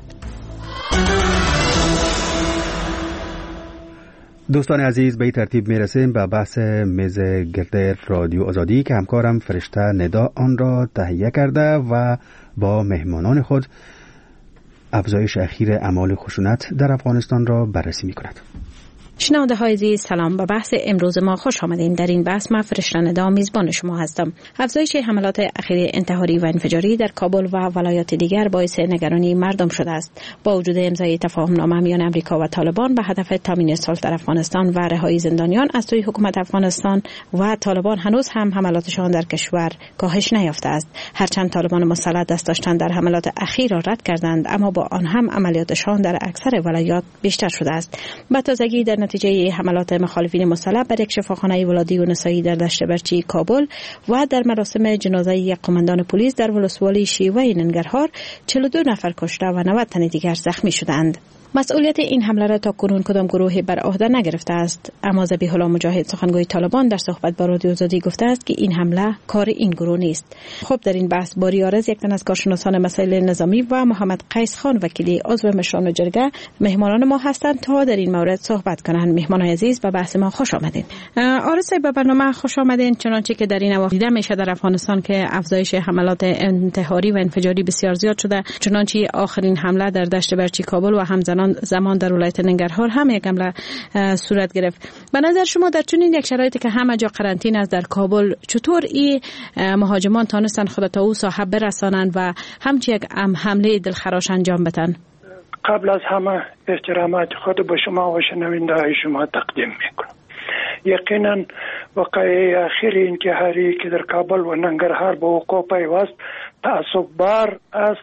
دوستان عزیز، به ترتیب میرسیم به بحث میز گرد رادیو آزادی که همکارم فرشته ندا آن را تهیه کرده و با مهمانان خود افزایش اخیر اعمال خشونت در افغانستان را بررسی می کند. شنونده های عزیز، سلام. به بحث امروز ما خوش آمدین. در این بحث من فرشته ندا میزبان شما هستم. افزایش حملات اخیر انتحاری و انفجاری در کابل و ولایات دیگر باعث نگرانی مردم شده است. با وجود امضای تفاهم نامه میان امریکا و طالبان به هدف تامین صلح در افغانستان و رهایی زندانیان از سوی حکومت افغانستان و طالبان هنوز هم حملاتشان در کشور کاهش نیافته است. هرچند طالبان مسلح دست داشتن در حملات اخیر را رد کردند، اما با آن هم عملیاتشان در اکثر ولایات بیشتر شده است. به تازگی در نتیجه حملات مخالفین مسلح بر یک شفاخانه ولادی و نسایی در دشت برچی کابل و در مراسم جنازه یک قماندان پلیس در ولسوالی شیوه ننگرهار چهل و دو نفر کشته و نود تن دیگر زخمی شدند. مسئولیت این حمله را تا کنون کدام گروهی بر عهده نگرفته است، اما ذبیح الله مجاهد سخنگوی طالبان در صحبت با رادیو آزادی گفته است که این حمله کار این گروه نیست. خب در این بحث باری عارض، یک تن از کارشناسان مسائل نظامی، و محمد قیس خان وکیلی عضو مشران جرگه مهمانان ما هستند تا در این مورد صحبت کنند. مهمان عزیز، به بحث ما خوش آمدین. عارض صاحب، به برنامه خوش آمدین. چنانچه که در این اواخر دیده میشه در افغانستان که افزایش حملات انتحاری و انفجاری بسیار زیاد شده، چنانچه آخرین حمله در دشت برچی کابل و همزمان زمان در ولایت ننگرهار هم یک حمله صورت گرفت. به نظر شما در چنین یک شرایطی که همه جا قرنطینه است در کابل، چطور این مهاجمان تانستن خود تا او صاحب برسانند و همچین یک حمله دلخراش انجام بدن؟ قبل از همه احترامات خود به شما و شنونده های شما تقدیم میکنم. یقینا واقعه اخیر انتحاری که در کابل و ننگرهار به وقوع پیوست تعصب بار است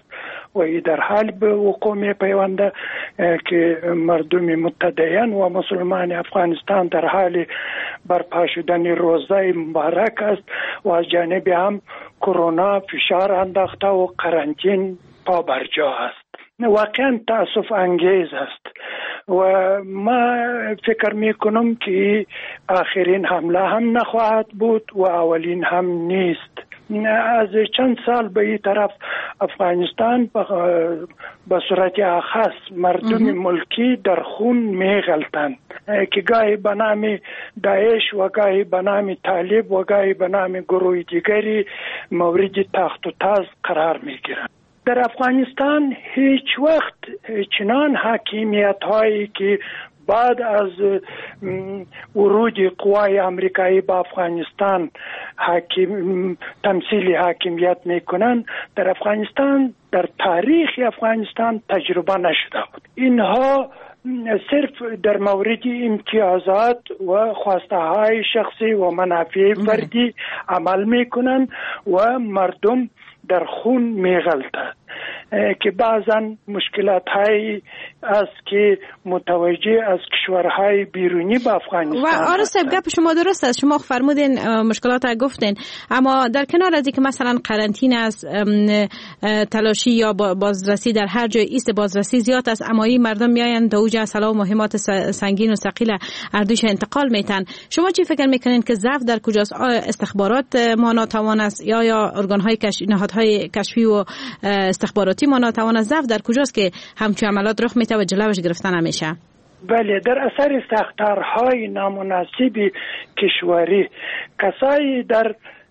و ای در حال به وقوع می پیونده که مردم متدین و مسلمان افغانستان در حال برپا شدن روزه مبارک است و از جانب هم کرونا فشار انداخته و قرنطین پا برجا است. واقعا تأسف انگیز است و ما فکر می کنم که آخرین حمله هم نخواهد بود و اولین هم نیست. از چند سال به این طرف افغانستان به صورت اخص مردم ملکی در خون می غلطند که گاهی به نام داعش و گاهی به نام طالب و گاهی به نام گروه دیگری مورد تخت و تاز قرار می گیرند. در افغانستان هیچ وقت چنان حاکمیت هایی که بعد از ورود قوای امریکایی به افغانستان حاکم تمثیل حاکمیت میکنن در افغانستان در تاریخ افغانستان تجربه نشده بود. اینها صرف در مورد امتیازات و خواسته های شخصی و منافع فردی عمل میکنن و مردم در خون میغلطند که بعضا مشکلات هایی است که متوجه از کشورهای بیرونی به افغانستان و آره صاحب گپ شما درست است. شما فرمودین مشکلات ها گفتین، اما در کنار از اینکه مثلا قرنطینه است، تلاشی یا بازرسی در هر جای ایست بازرسی زیاد است، اما این مردم میاین دوجه اصلا و مهمات سنگین و ثقیل اردوش انتقال میتن. شما چی فکر میکنین که ضعف در کجاست؟ استخبارات ما ناتوان است یا یا ارگان های کش... نهادهای کشفی و استخباراتی ما ناتوان است؟ ضعف در کجاست که همچون عملات رخ میته و جلوش گرفتن نمیشه؟ بله، در اثر ساختارهای نامناسب کشوری کسایی در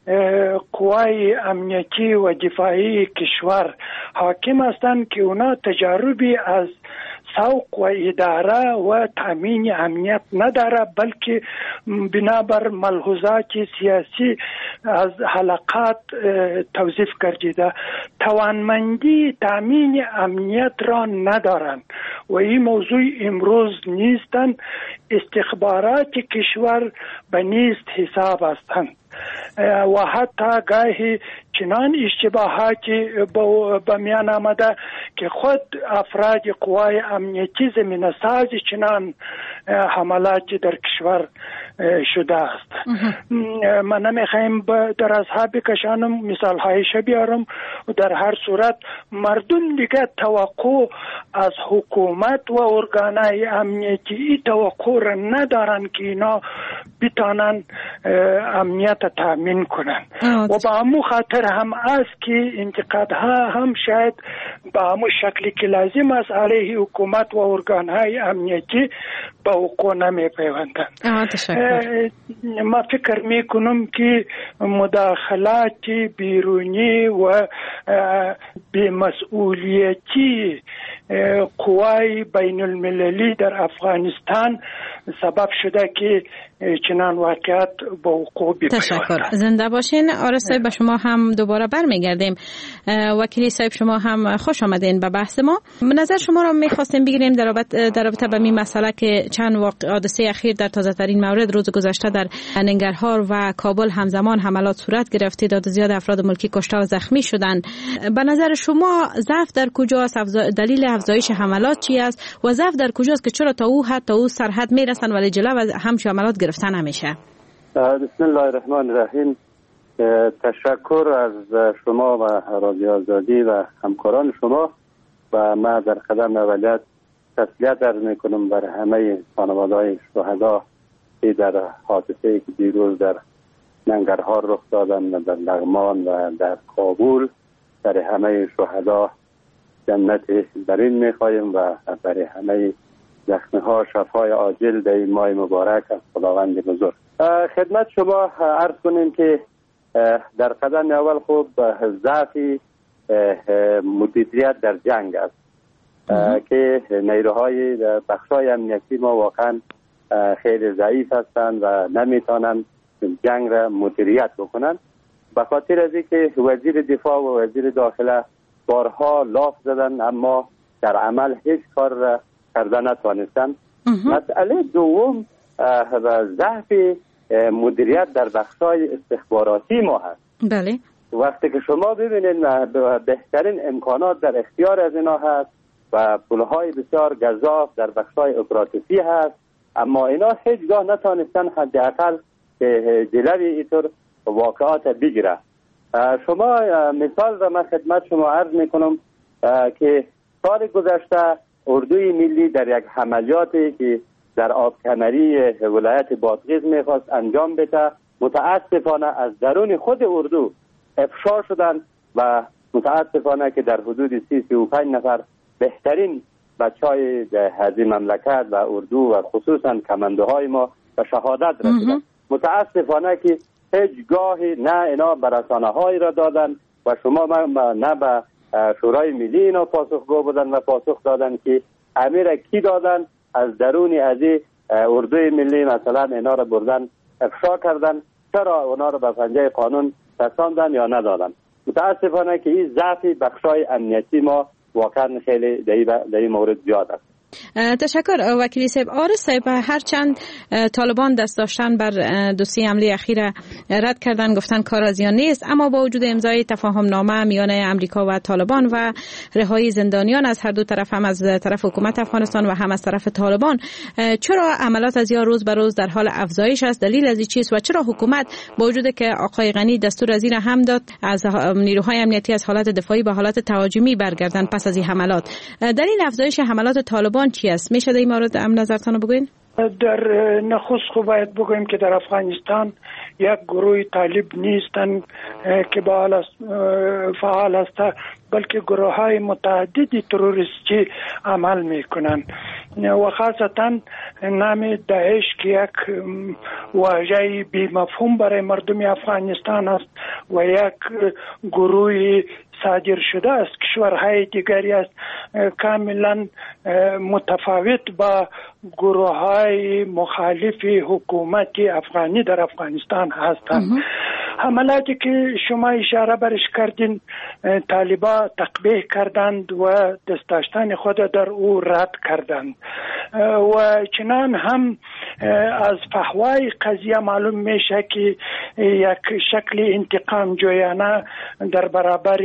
قوای امنیتی و دفاعی کشور حاکم هستند که اونا تجاربی از سوق و اداره و تامین امنیت نداره، بلکه بنابر ملحوظات سیاسی از حلقات توظیف گردیده توانمندی تامین امنیت را ندارند و این موضوع امروز نیستند. استخبارات کشور به نیست حساب هستند و حتی گاهی چنان اشتباهاتی به میان آمده که خود افراد قوای امنیتی زمینه ساز چنان حملاتی در کشور شده است. من نمیخوایم در اصحاب بکشانم، مثال هایش بیارم و در هر صورت مردم دیگه توقع از حکومت و ارگانهای امنیتی توقع را ندارن که اینا بتانن امنیت تامین کنن و با همون خاطر هم است که انتقادها هم شاید با همون شکلی که لازم است علیه حکومت و ارگانهای امنیتی با وقوع نمی پیوندن. ما فکر می کنم که مداخلات بیرونی و بی‌مسئولیتی قوای بین المللی در افغانستان سبب شده که چنان واقعیت با وقوع بیفته. تشکر، زنده باشین. آره صاحب، به شما هم دوباره برمیگردیم. وکیلی صاحب شما هم خوش آمدین به بحث ما. نظر شما را میخواستیم بگیریم در رابطه در رابطه با این مسئله که چند وقت حادثه اخیر در تازه ترین مورد روز گذشته در ننگرهار و کابل همزمان حملات صورت گرفت، تعداد زیاد افراد ملکی کشته و زخمی شدند. به نظر شما ضعف در کجاست؟ دلیل افزایش حملات چی است و ضعف در کجاست که چرا تا او حتی او سرحد میرسن ولی جلو همچون حملات گرفتن نمیشه؟ بسم الله الرحمن الرحیم. تشکر از شما و رادیو آزادی و همکاران شما و ما در قدم اولت تسلیت عرض میکنم بر همه خانواده‌های شهدا که در حادثه‌ای که دیروز در ننگرهار رخ دادن و در لغمان و در کابل در همه شهدا جنت برین میخوایم و برای همه زخمی‌ها شفای عاجل در این ماه مبارک از خداوند بزرگ. خدمت شما عرض کنیم که در قدم اول خوب ضعف مدیریت در جنگ است که نیروهای بخشای امنیتی ما واقعا خیلی ضعیف هستند و نمیتونن جنگ را مدیریت بکنن، به خاطر از اینکه وزیر دفاع و وزیر داخله بارها لاف زدن اما در عمل هیچ کار را کرده نتوانستن. مسئله دوم ضعف مدیریت در بخشای استخباراتی ما هست. بله. وقتی که شما ببینید بهترین امکانات در اختیار از اینا هست و پولهای بسیار گزاف در بخشای اپراتیفی هست، اما اینا هیچگاه نتانستن حداقل جلوی اینطور واقعات بگیره. شما مثال را من خدمت شما عرض میکنم که سال گذشته اردوی ملی در یک عملیاتی که در آبکمری ولایت بادغیس میخواست انجام بده، متاسفانه از درون خود اردو افشا شدن و متاسفانه که در حدود سی سی و پنج نفر بهترین بچهای از این مملکت و اردو و خصوصا کماندوهای ما به شهادت رسیدن. متاسفانه که هیچگاهی نه اینا به رسانه هایی را دادن و شما نه به شورای ملی اینا پاسخگو بودن و پاسخ دادن که امیر کی دادن از درونی از اردوی ملی مثلا اینا را بردن افشا کردن، چرا اونا را به پنجه قانون رساندن یا ندادن. متاسفانه که این ضعف بخشای امنیتی ما واقعا خیلی در این مورد زیاد است. تشکر وکیل صاحب. آرس صاحب، هرچند طالبان دست داشتن بر دو سه حمله اخیر رد کردن، گفتن کار از آن نیست، اما با وجود امضای تفاهم نامه میان امریکا و طالبان و رهایی زندانیان از هر دو طرف، هم از طرف حکومت افغانستان و هم از طرف طالبان، چرا عملیات از یا روز به روز در حال افزایش است؟ دلیل از این چیست و چرا حکومت با وجود که آقای غنی دستور از این هم داد از نیروهای امنیتی از حالت دفاعی به حالت تهاجمی برگردن پس از این حملات، دلیل افزایش حملات طالبان چی است؟ میشه در این مورد هم نظرتان بگوین؟ در نخست خوب باید بگویم که در افغانستان یک گروه طالب نیستن که فعال است، بلکه گروه های متعددی تروریستی عمل میکنن و خاصتا نام داعش که یک واژه بی مفهوم برای مردم افغانستان است و یک گروه صادر شده از کشورهای دیگری است، کاملا متفاوت با گروه های مخالف حکومت افغانی در افغانستان هستند. حملاتی که شما اشاره برش کردین طالبا تقبیح کردند و دست داشتن خود در او رد کردند و چنان هم از فحوای قضیه معلوم میشه که یک شکل انتقام جویانه در برابر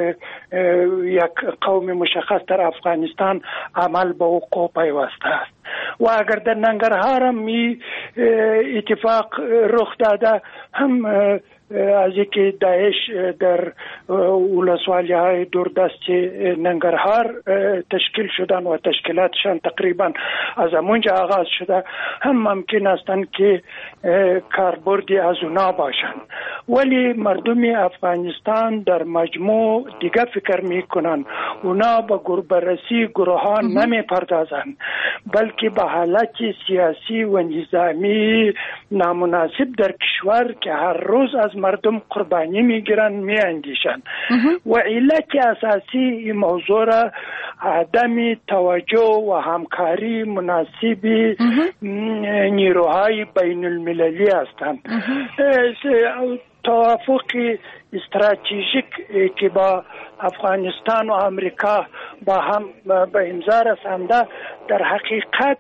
یک قوم مشخص در افغانستان عمل به وقوع پیوسته است و اگر در ننگرهار هم می اتفاق رخ داده، هم از اینکه داعش در ولسوالی های دوردست ننگرهار تشکیل شدن و تشکیلاتشان تقریبا از همونجا آغاز شده، هم ممکن استند که کاربردی از اونا باشند، ولی مردم افغانستان در مجموع دیگه فکر میکنن، اونا با بررسی گروهان نمی پردازن، بلکه به حالت سیاسی و نظامی نامناسب در کشور که هر روز از مردم قربانی میگیرن میاندیشن و علت اساسی این موضوع را عدم توجه و همکاری مناسب نیروهای بین المللی هستند. توافق استراتژیک که با افغانستان و امریکا با هم به امضا رسانده در حقیقت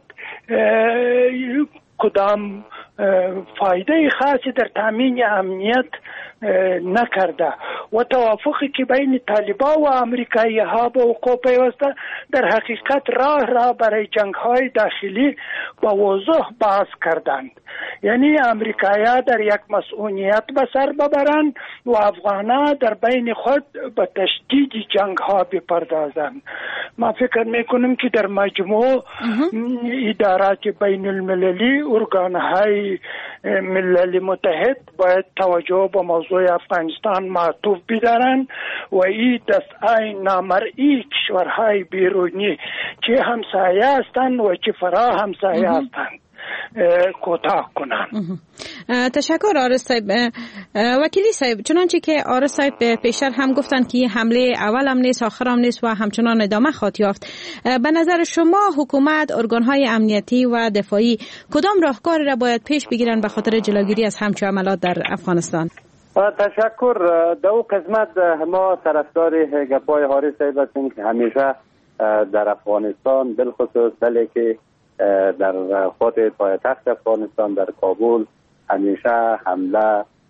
کدام فایده خاصی در تامین امنیت نکرده و توافقی که بین طالبان و امریکایی ها به وقوع پیوسته در حقیقت راه را برای جنگ های داخلی با وضوح باز کردند. یعنی امریکایی ها در یک مسئولیت به سر ببرند و افغانان در بین خود به تشدید جنگ ها بپردازند. ما فکر میکنم که در مجموع ادارات بین المللی، ارگان های ملل متحد باید توجه به موضوع افغانستان معطوف بدارند و این دستای نامرئی کشورهای بیرونی که همسایه هستند و که فرا همسایه هستند کوتاه کنند. تشکر آرس صاحب. وکیلی صاحب، چنانچه که آرس صاحب پیشتر هم گفتن که حمله اول هم نیست آخر هم نیست و همچنان ادامه خواهد یافت، به نظر شما حکومت، ارگانهای امنیتی و دفاعی کدام راهکار را باید پیش بگیرن به خاطر جلوگیری از همچون عملات در افغانستان؟ تشکر. در اون قسمت ما طرفدار گپای آرس صاحب هستیم که همیشه در افغانستان بالخصوص بله که در خود پایتخت افغانستان در کابل همیشه حمله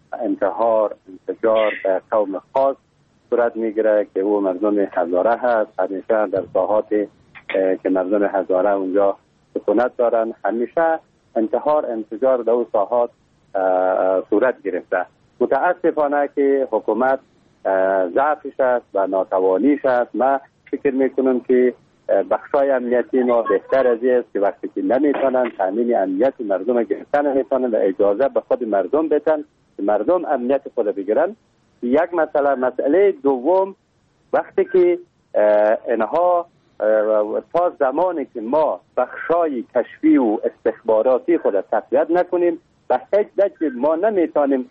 انتحار انفجار به قوم خاص صورت میگیره که او مردم هزاره هست. همیشه در ساحات که مردم هزاره اونجا سکونت دارن همیشه انتحار انفجار در او ساحات صورت گرفته. متاسفانه که حکومت ضعفش است و ناتوانیش است. من فکر میکنم که بخشای امنیتی ما بهتر از است که وقتی که نمیتونن تامین امنیت مردم گرفتن نمیتونن و اجازه به خود مردم بدن که مردم امنیت خود بگیرن. یک مسئله. مسئله دوم، وقتی که اینها تا زمانی که ما بخشای کشفی و استخباراتی خود تقویت نکنیم به هیچ وجه ما نمیتونیم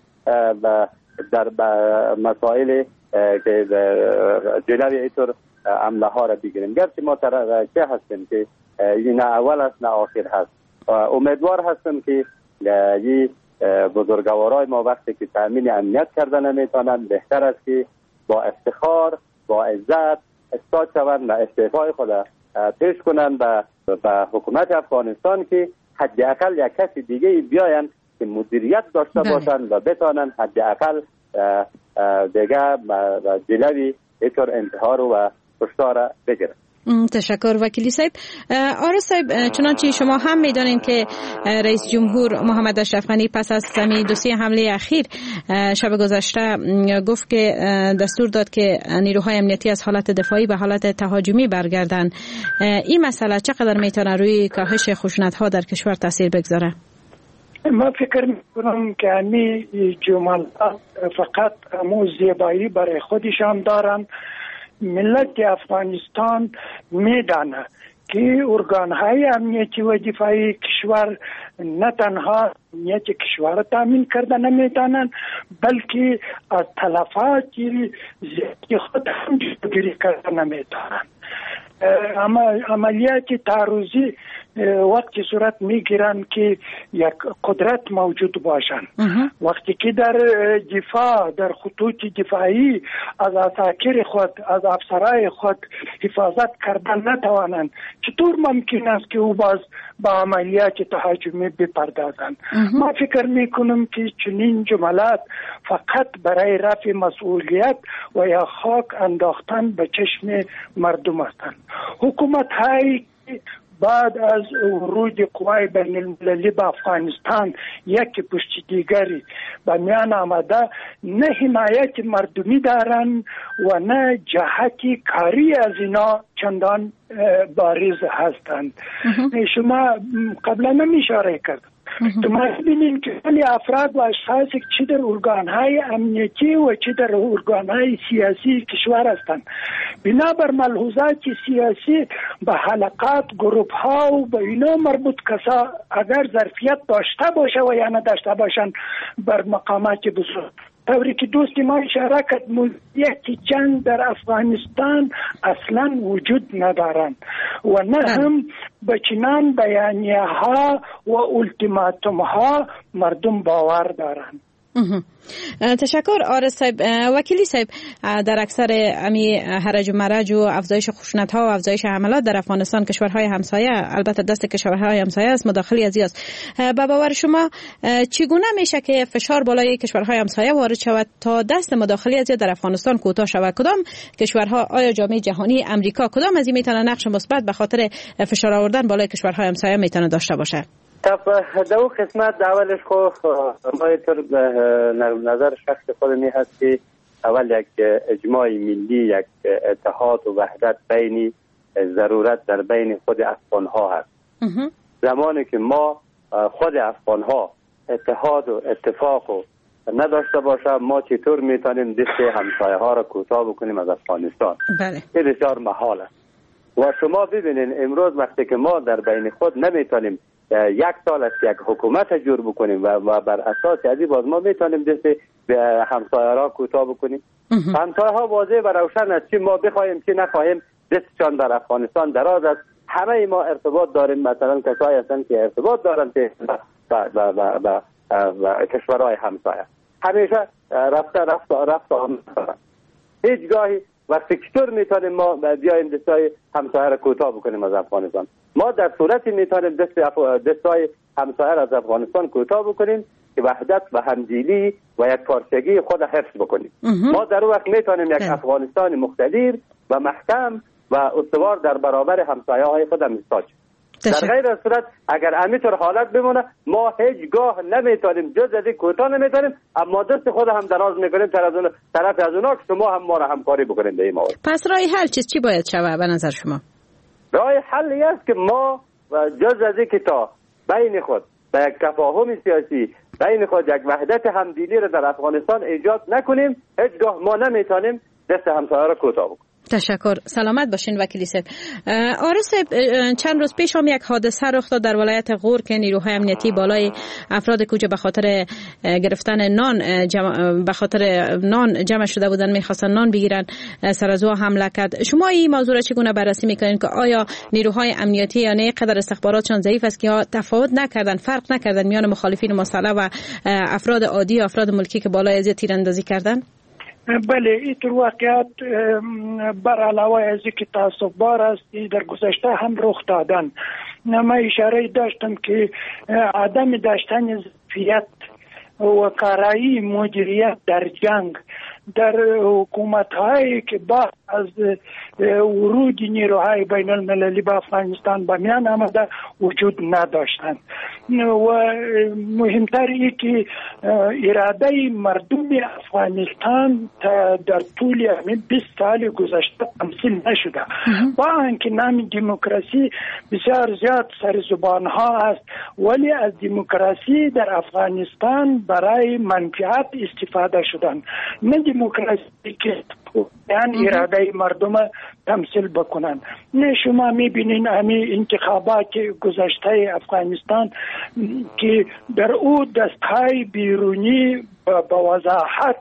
در مسائل که جلوی اینطور عمله ها را بگیریم. گرچه ما که هستیم که نه اول است نه آخر هست. امیدوار هستم که این بزرگوارای ما وقتی که تامین امنیت کردن نمیتونن بهتر است که با افتخار با عزت استاد شوند و استعفای خود پیش کنند به حکومت افغانستان که حداقل یک کسی دیگه بیاین که مدیریت داشته باشند و بتانند حداقل دیگه جلوی اینطور انتحار و کشتار بگیرند. تشکر وکیلی صاحب. آرز صاحب، چنانچه شما هم میدانید که رئیس جمهور محمد اشرف غنی پس از سمی دو سه حمله اخیر شب گذشته گفت که دستور داد که نیروهای امنیتی از حالت دفاعی به حالت تهاجمی برگردند. این مسئله چقدر میتونه روی کاهش خشونت‌ها در کشور تاثیر بگذاره؟ ما فکر میکنم که امی جملات فقط امو زیبایی برای خودشان دارن. ملت افغانستان میدانه که ارگانهای امنیتی و دفاعی کشور نه تنها امنیت کشور را تامین کرده نمیتونن بلکه از تلفات زیادی خود هم جلوگیری کرده نمیتونن. عملیات تعرضی وقتی صورت میگیرن که یک قدرت موجود باشن. وقتی که در دفاع در خطوط دفاعی از عساکر خود از افسرای خود حفاظت کردن نتوانند، چطور ممکن است که او باز با عملیات تهاجمی بپردازند؟ ما فکر میکنم که چنین جملات فقط برای رفع مسئولیت و یا خاک انداختن به چشم مردم هستند. حکومت های بعد از ورود قوای بین المللی به افغانستان یکی پشت دیگری به میان آمده نه حمایت مردمی دارن و نه جهت کاری از اینا چندان بارز هستند. شما قبلا هم اشاره کرد تو ما ببینیم که خیلی افراد و اشخاص چه در ارگانهای امنیتی و چه در ارگانهای سیاسی کشور هستند بنابر ملحوظات سیاسی به حلقات گروپ ها و به اینا مربوط کسا اگر ظرفیت داشته باشه و یا نداشته باشن بر مقامات بزرگ طوری که دوستی ما اشاره کرد موضوعیت جنگ در افغانستان اصلا وجود ندارند و نه هم به چنان بیانیه ها و التیماتوم ها مردم باور دارند. تشکر آرز صاحب. وکیلی صاحب، در اکثر امی هرج و مرج و افزایش خشونت ها و افزایش حملات در افغانستان کشورهای همسایه، البته دست کشورهای همسایه است، مداخله از است. به باور شما چگونه میشه که فشار بالای کشورهای همسایه وارد شود تا دست مداخله از در افغانستان کوتاه شود؟ کدام کشورها، آیا جامعه جهانی، امریکا، کدام از این میتونه نقش مثبت به خاطر فشار آوردن بالای کشورهای همسایه میتونه داشته باشه؟ در اون قسمت اولش خو ما اینطور نظر شخص خود می هست که اول یک اجماع ملی، یک اتحاد و وحدت بینی ضرورت در بین خود افغان ها هست. زمانی که ما خود افغان ها اتحاد و اتفاق و نداشته باشه ما چطور میتونیم دست همسایه ها را کوتاه بکنیم از افغانستان؟ بله. این بسیار محال است و شما ببینید امروز وقتی که ما در بین خود نمیتونیم یک سال است یک حکومت جور بکنیم و, و بر اساس ازی باز ما میتونیم دست همسایه را کوتاه بکنیم. همسایه ها واضح و روشن است که ما بخواهیم که نخواهیم دستشان در افغانستان دراز است. همه ما ارتباط داریم، مثلا کسایی هستند که ارتباط دارند که با با با با, با کشورهای همسایه همیشه رفته رفته رفته آمده. هیچ گاهی وقتی چطور میتونیم ما بیایم دستای همسایه را کوتاه بکنیم از افغانستان؟ ما در صورتی میتونیم دست دستای همسایه را از افغانستان کوتاه بکنیم که وحدت و همدلی و یک پارچگی خود حفظ بکنیم. ما در اون وقت میتونیم یک افغانستان مقتدر و محکم و استوار در برابر همسایه‌های خود ایستاد. در غیر از صورت اگر همینطور حالت بمونه ما هیچگاه نمیتونیم جز از این کوتاه نمیتونیم، اما دست خود هم دراز میکنیم طرف از اونا که شما هم ما را همکاری بکنیم به این مورد. پس راه حل چیز چی باید شود به نظر شما؟ راه حل است که ما جز از این که تا بین خود به یک تفاهم سیاسی بین خود یک وحدت همدلی را در افغانستان ایجاد نکنیم، هیچگاه ما نمیتونیم دست همسایه را کوتاه بکنیم. تشکر. سلامت باشین وکیلی صاحب. آرش صاحب، چند روز پیش هم یک حادثه رخ داد در ولایت غور که نیروهای امنیتی بالای افراد کوچه به خاطر گرفتن نان جمع به خاطر نان جمع شده بودن، میخواستن نان بگیرن، سر از او حمله کرد. شما این موضوع را چگونه بررسی میکنین که آیا نیروهای امنیتی یا نه قدر استخباراتشان ضعیف است که تفاوت نکردن، فرق نکردن میان مخالفین مسلح و افراد عادی و افراد ملکی که بالای از تیراندازی کردن؟ بله، اینطور واقعیت بر علاوه از اینکه تعصب بار است در گذشته هم رخ دادن. من اشاره داشتم که عدم داشتن ظرفیت و کارایی مدیریت در جنگ در حکومت هایی که بعد از ورود نیروهای بین المللی به افغانستان به میان آمده وجود نداشتند و مهمتر ای که اراده مردم افغانستان در طول بیست سال گذشته تمثیل نشده. با اینکه نام دموکراسی بسیار زیاد سر زبان ها است، ولی از دموکراسی در افغانستان برای منفعت استفاده شدن، نه دموکراسی که یعنی اراده مردم تمثیل بکنن. نه شما میبینین همین انتخابات گذشته افغانستان که در او دستهای بیرونی با وضاحت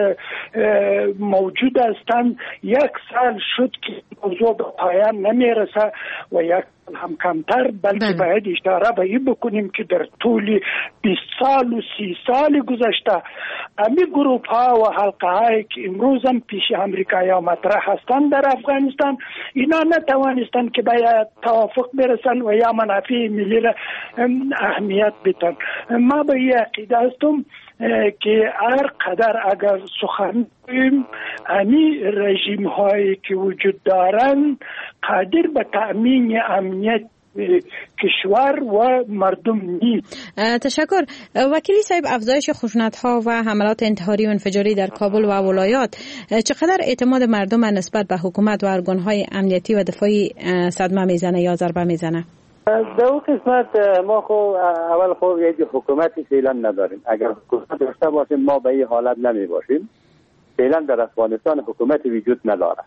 موجود هستند. یک سال شد که موضوع به پایان نمیرسه و یک هم کمتر، بلکه باید اشاره به این بکنیم که در طول بیست سال و سی سال گذشته امی گروپ ها و حلقه هایی که امروز هم پیش امریکایی ها مطرح هستند در افغانستان، اینا نتوانستند که باید توافق برسن و یا منافع ملی را اهمیت بدن. ما به این عقیده هستم که هر قدر اگر سخن بگوییم امی رژیم هایی که وجود دارند قادر به تأمین امنیت کشور و مردم نیست. تشکر. وکیلی صاحب، افزایش خشونت ها و حملات انتحاری و انفجاری در کابل و ولایات چقدر اعتماد مردم نسبت به حکومت و ارگان های امنیتی و دفاعی صدمه میزنه یا ضربه میزنه؟ در اون قسمت ما خو اول خو یک حکومتی فعلا نداریم. اگر حکومت داشته باشیم ما به این حالت نمی باشیم. فعلا در افغانستان حکومتی وجود نداره.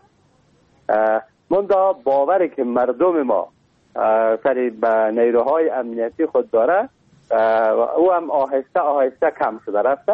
من دا باوری که مردم ما سری به نیروهای امنیتی خود داره او هم آهسته آهسته کم شده رفته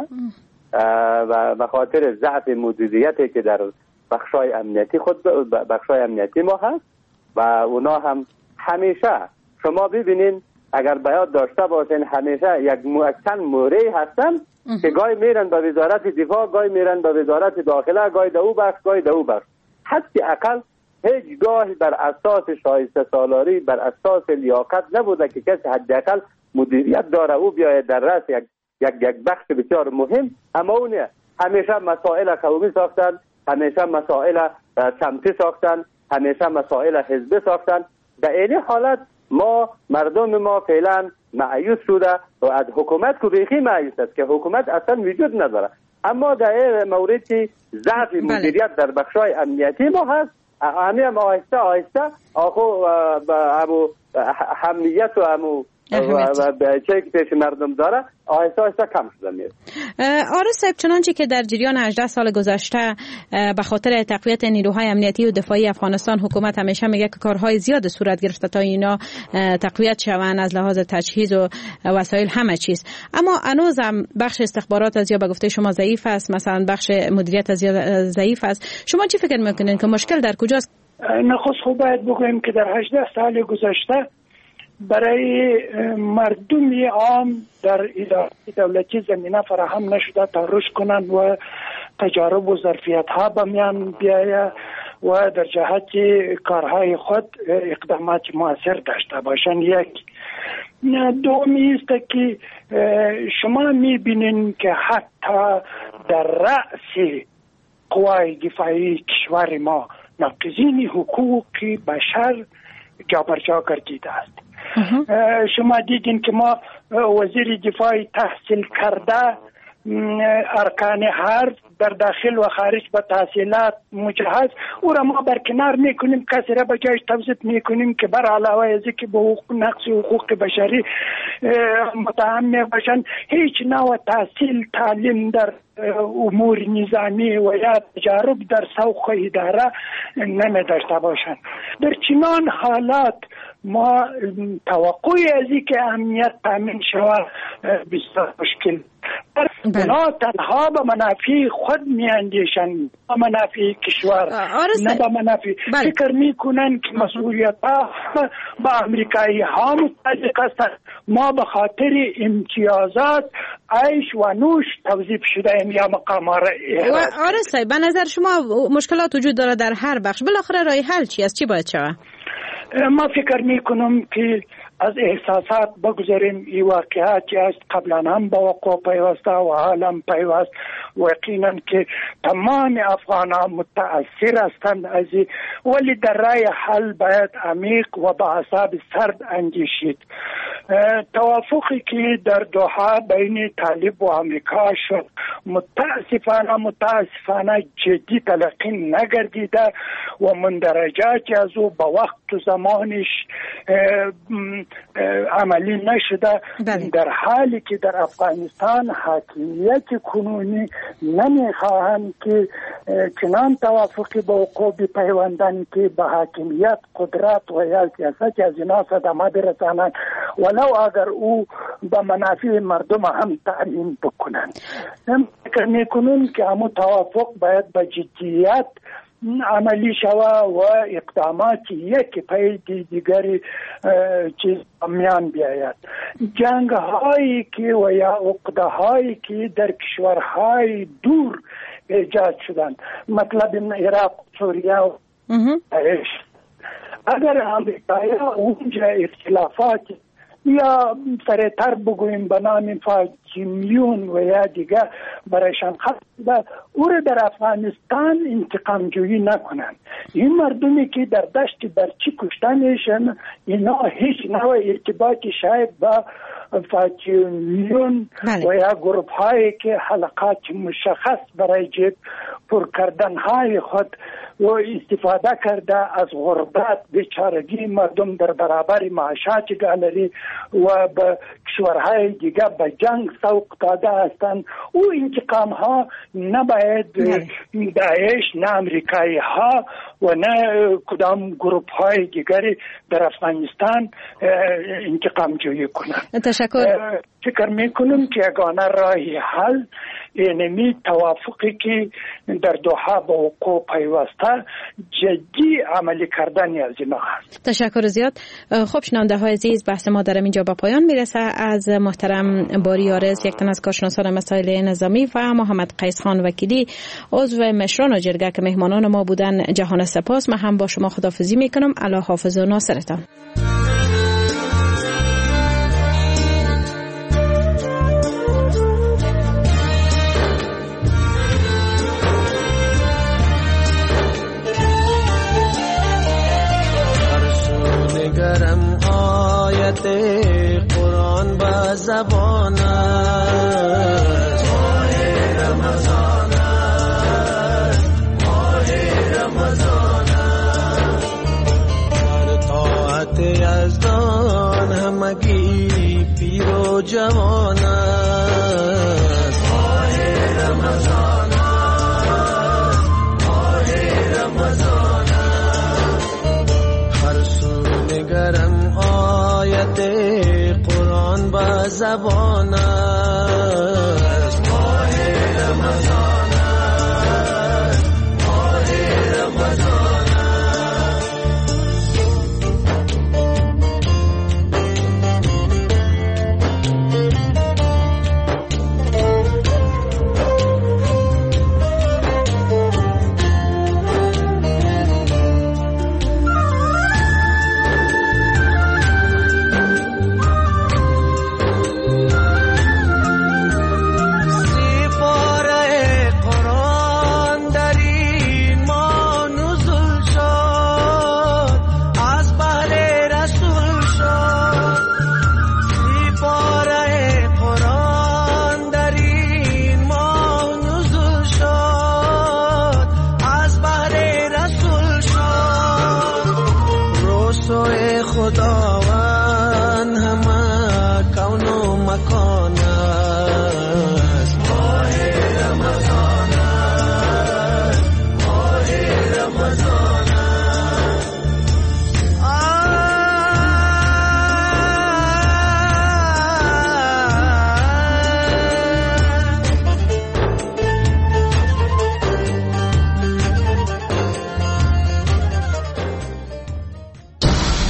و به خاطر ضعف مدیریتی که در بخشای امنیتی خود بخشای امنیتی ما هست و اونا هم همیشه شما ببینین اگر بیاد داشته باشین همیشه یک چند موری هستن که گاهی میرن به وزارت دفاع، گاهی میرن به وزارت داخله، گاهی دو بخش، گاهی دو بخش. حتی اقل هیچ گاهی بر اساس شایسته سالاری، بر اساس لیاقت نبوده که کسی حداقل مدیریت داره او بیاید در رأس یک یک یک بخش بسیار مهم. اما اونه همیشه مسائل قومی ساختن، همیشه مسائل سمتی ساختن، همیشه مسائل حزبی ساختن. در این حالت ما مردم ما فعلا مایوس شده و از حکومت که بیخی مایوس است که حکومت اصلا وجود نداره. اما در این مورد که ضعف مدیریت در بخشای امنیتی ما هست، همه هم آهسته آهسته آخو همو همیت و همو و چه که پیش مردم داره آهسته آهسته کم شده میاد. آرش صاحب، چنانچه که در جریان هجده سال گذشته به خاطر تقویت نیروهای امنیتی و دفاعی افغانستان حکومت همیشه میگه که کارهای زیاد صورت گرفته تا اینا تقویت شوند از لحاظ تجهیز و وسایل همه چیز، اما هنوز هم بخش استخبارات از یا به گفته شما ضعیف است، مثلا بخش مدیریت از ضعیف است. شما چی فکر میکنین که مشکل در کجاست؟ نخست خوب باید بگویم که در هجده سال گذشته برای مردم عام در اداره دولتی زمینه فراهم نشده تا رشد کنند و تجارب و ظرفیت ها به میان بیاید و در جهت کارهای خود اقدامات موثر داشته باشند. یک دومی است که شما میبینین که حتی در رأس قوای دفاعی کشور ما ناقضین حقوق بشر جابرجا گردیده است. شما دیدین که ما وزیر دفاع تحصیل کرده ارکان حرب در داخل و خارج به تحصیلات مجهز او را ما برکنار میکنیم، کسی را به جایش توظیف میکنیم که بر علاوه از که به حقوق نقص حقوق بشری متهم میباشند هیچ نوع تحصیل تعلیم در امور نظامی و یا تجارب در سوق اداره نمی داشته باشند. در چنان حالات ما توقعی از این که امنیت تامین شود بسیار مشکل. اونا تنها به منافع خود می اندیشند، به منافع کشور، نه به منافع. فکر می کنند که مسئولیت ها با امریکایی ها متعلق است. ما به خاطر امتیازات عیش و نوش توظیف شده ایم یا مقام را احراز. آرسته به نظر شما مشکلات وجود داره در هر بخش، بالاخره راه حل چی است؟ چی باید شود؟ ما فکر می کنم که از احساسات بگذاریم. این واقعاتی است قبلا هم با وقوع پیوسته و حالا هم پیوست و یقینا که تمام افغان ها متاثر هستند از این، ولی در راه حل باید عمیق و با اعصاب سرد اندیشید. توافقی که در دوحه بین طالب و امریکا شد متاسفانه متاسفانه جدی تلقی نگردیده و مندرجاتی از او با وقت و زمانش عملی نشده. بله. در حالی که در افغانستان حاکمیت کنونی نمیخواهند که چنان توافقی با وقوع بپیوندند که به حاکمیت قدرت و یا سیاست از اینا صدمه برسانند ولو اگر او به منافع مردم هم تعیین بکنند. فکر میکنم که همون توافق باید به جدیت عملی شود و اقدامات یکی پای دیگری چیز میان بیاید. جنگ هایی که و یا عقده هایی که در کشورهای دور ایجاد شدند، مطلب عراق، سوریه و داعش، اگر امریکایی اونجا اختلافات یا سریعتر بگویم به نام فاجیمیون و یا دیگه برایشان خواهد او را در افغانستان انتقام جویی نکنند. این مردمی که در دشت برچی کشتنشن اینا هیچ نوع ارتباطی شاید با فاجیمیون و یا گروپ هایی که حلقات مشخص برای جیب پر کردن های خود و استفاده کرده از غربت بیچارگی مردم در برابر معاشات گالری و به کشورهای دیگه به جنگ سوق داده هستند. او انتقام ها نباید داعش نه امریکایی ها و نه کدام گروپ های دیگری در افغانستان انتقام جویی کنند. تشکر. فکر میکنم که یگانه راهی حل اینمی توافقی که در دوحه با وقوع پیوسته جدی عملی کردن از اینا هست. تشکر زیاد. خب شنونده های عزیز، بحث ما در اینجا به پایان میرسه. از محترم باری آرز، یک تن از کارشناسان مسائل نظامی، و محمد قیس خان وکیلی، عضو مشران و جرگه که مهمانان ما بودن، جهان سپاس. من هم با شما خداحافظی میکنم. الله حافظ و ناصرتان. گرم آیت قرآن با زبان است، ماه رمضان است، ماه رمضان است، بر طاعت یزدان همگی پیر و جوان است، ماه رمضان است، ماه رمضان گرم آیت قرآن با زبان است، ماه رمضان است، ماه رمضان خداوند همه کون و مکان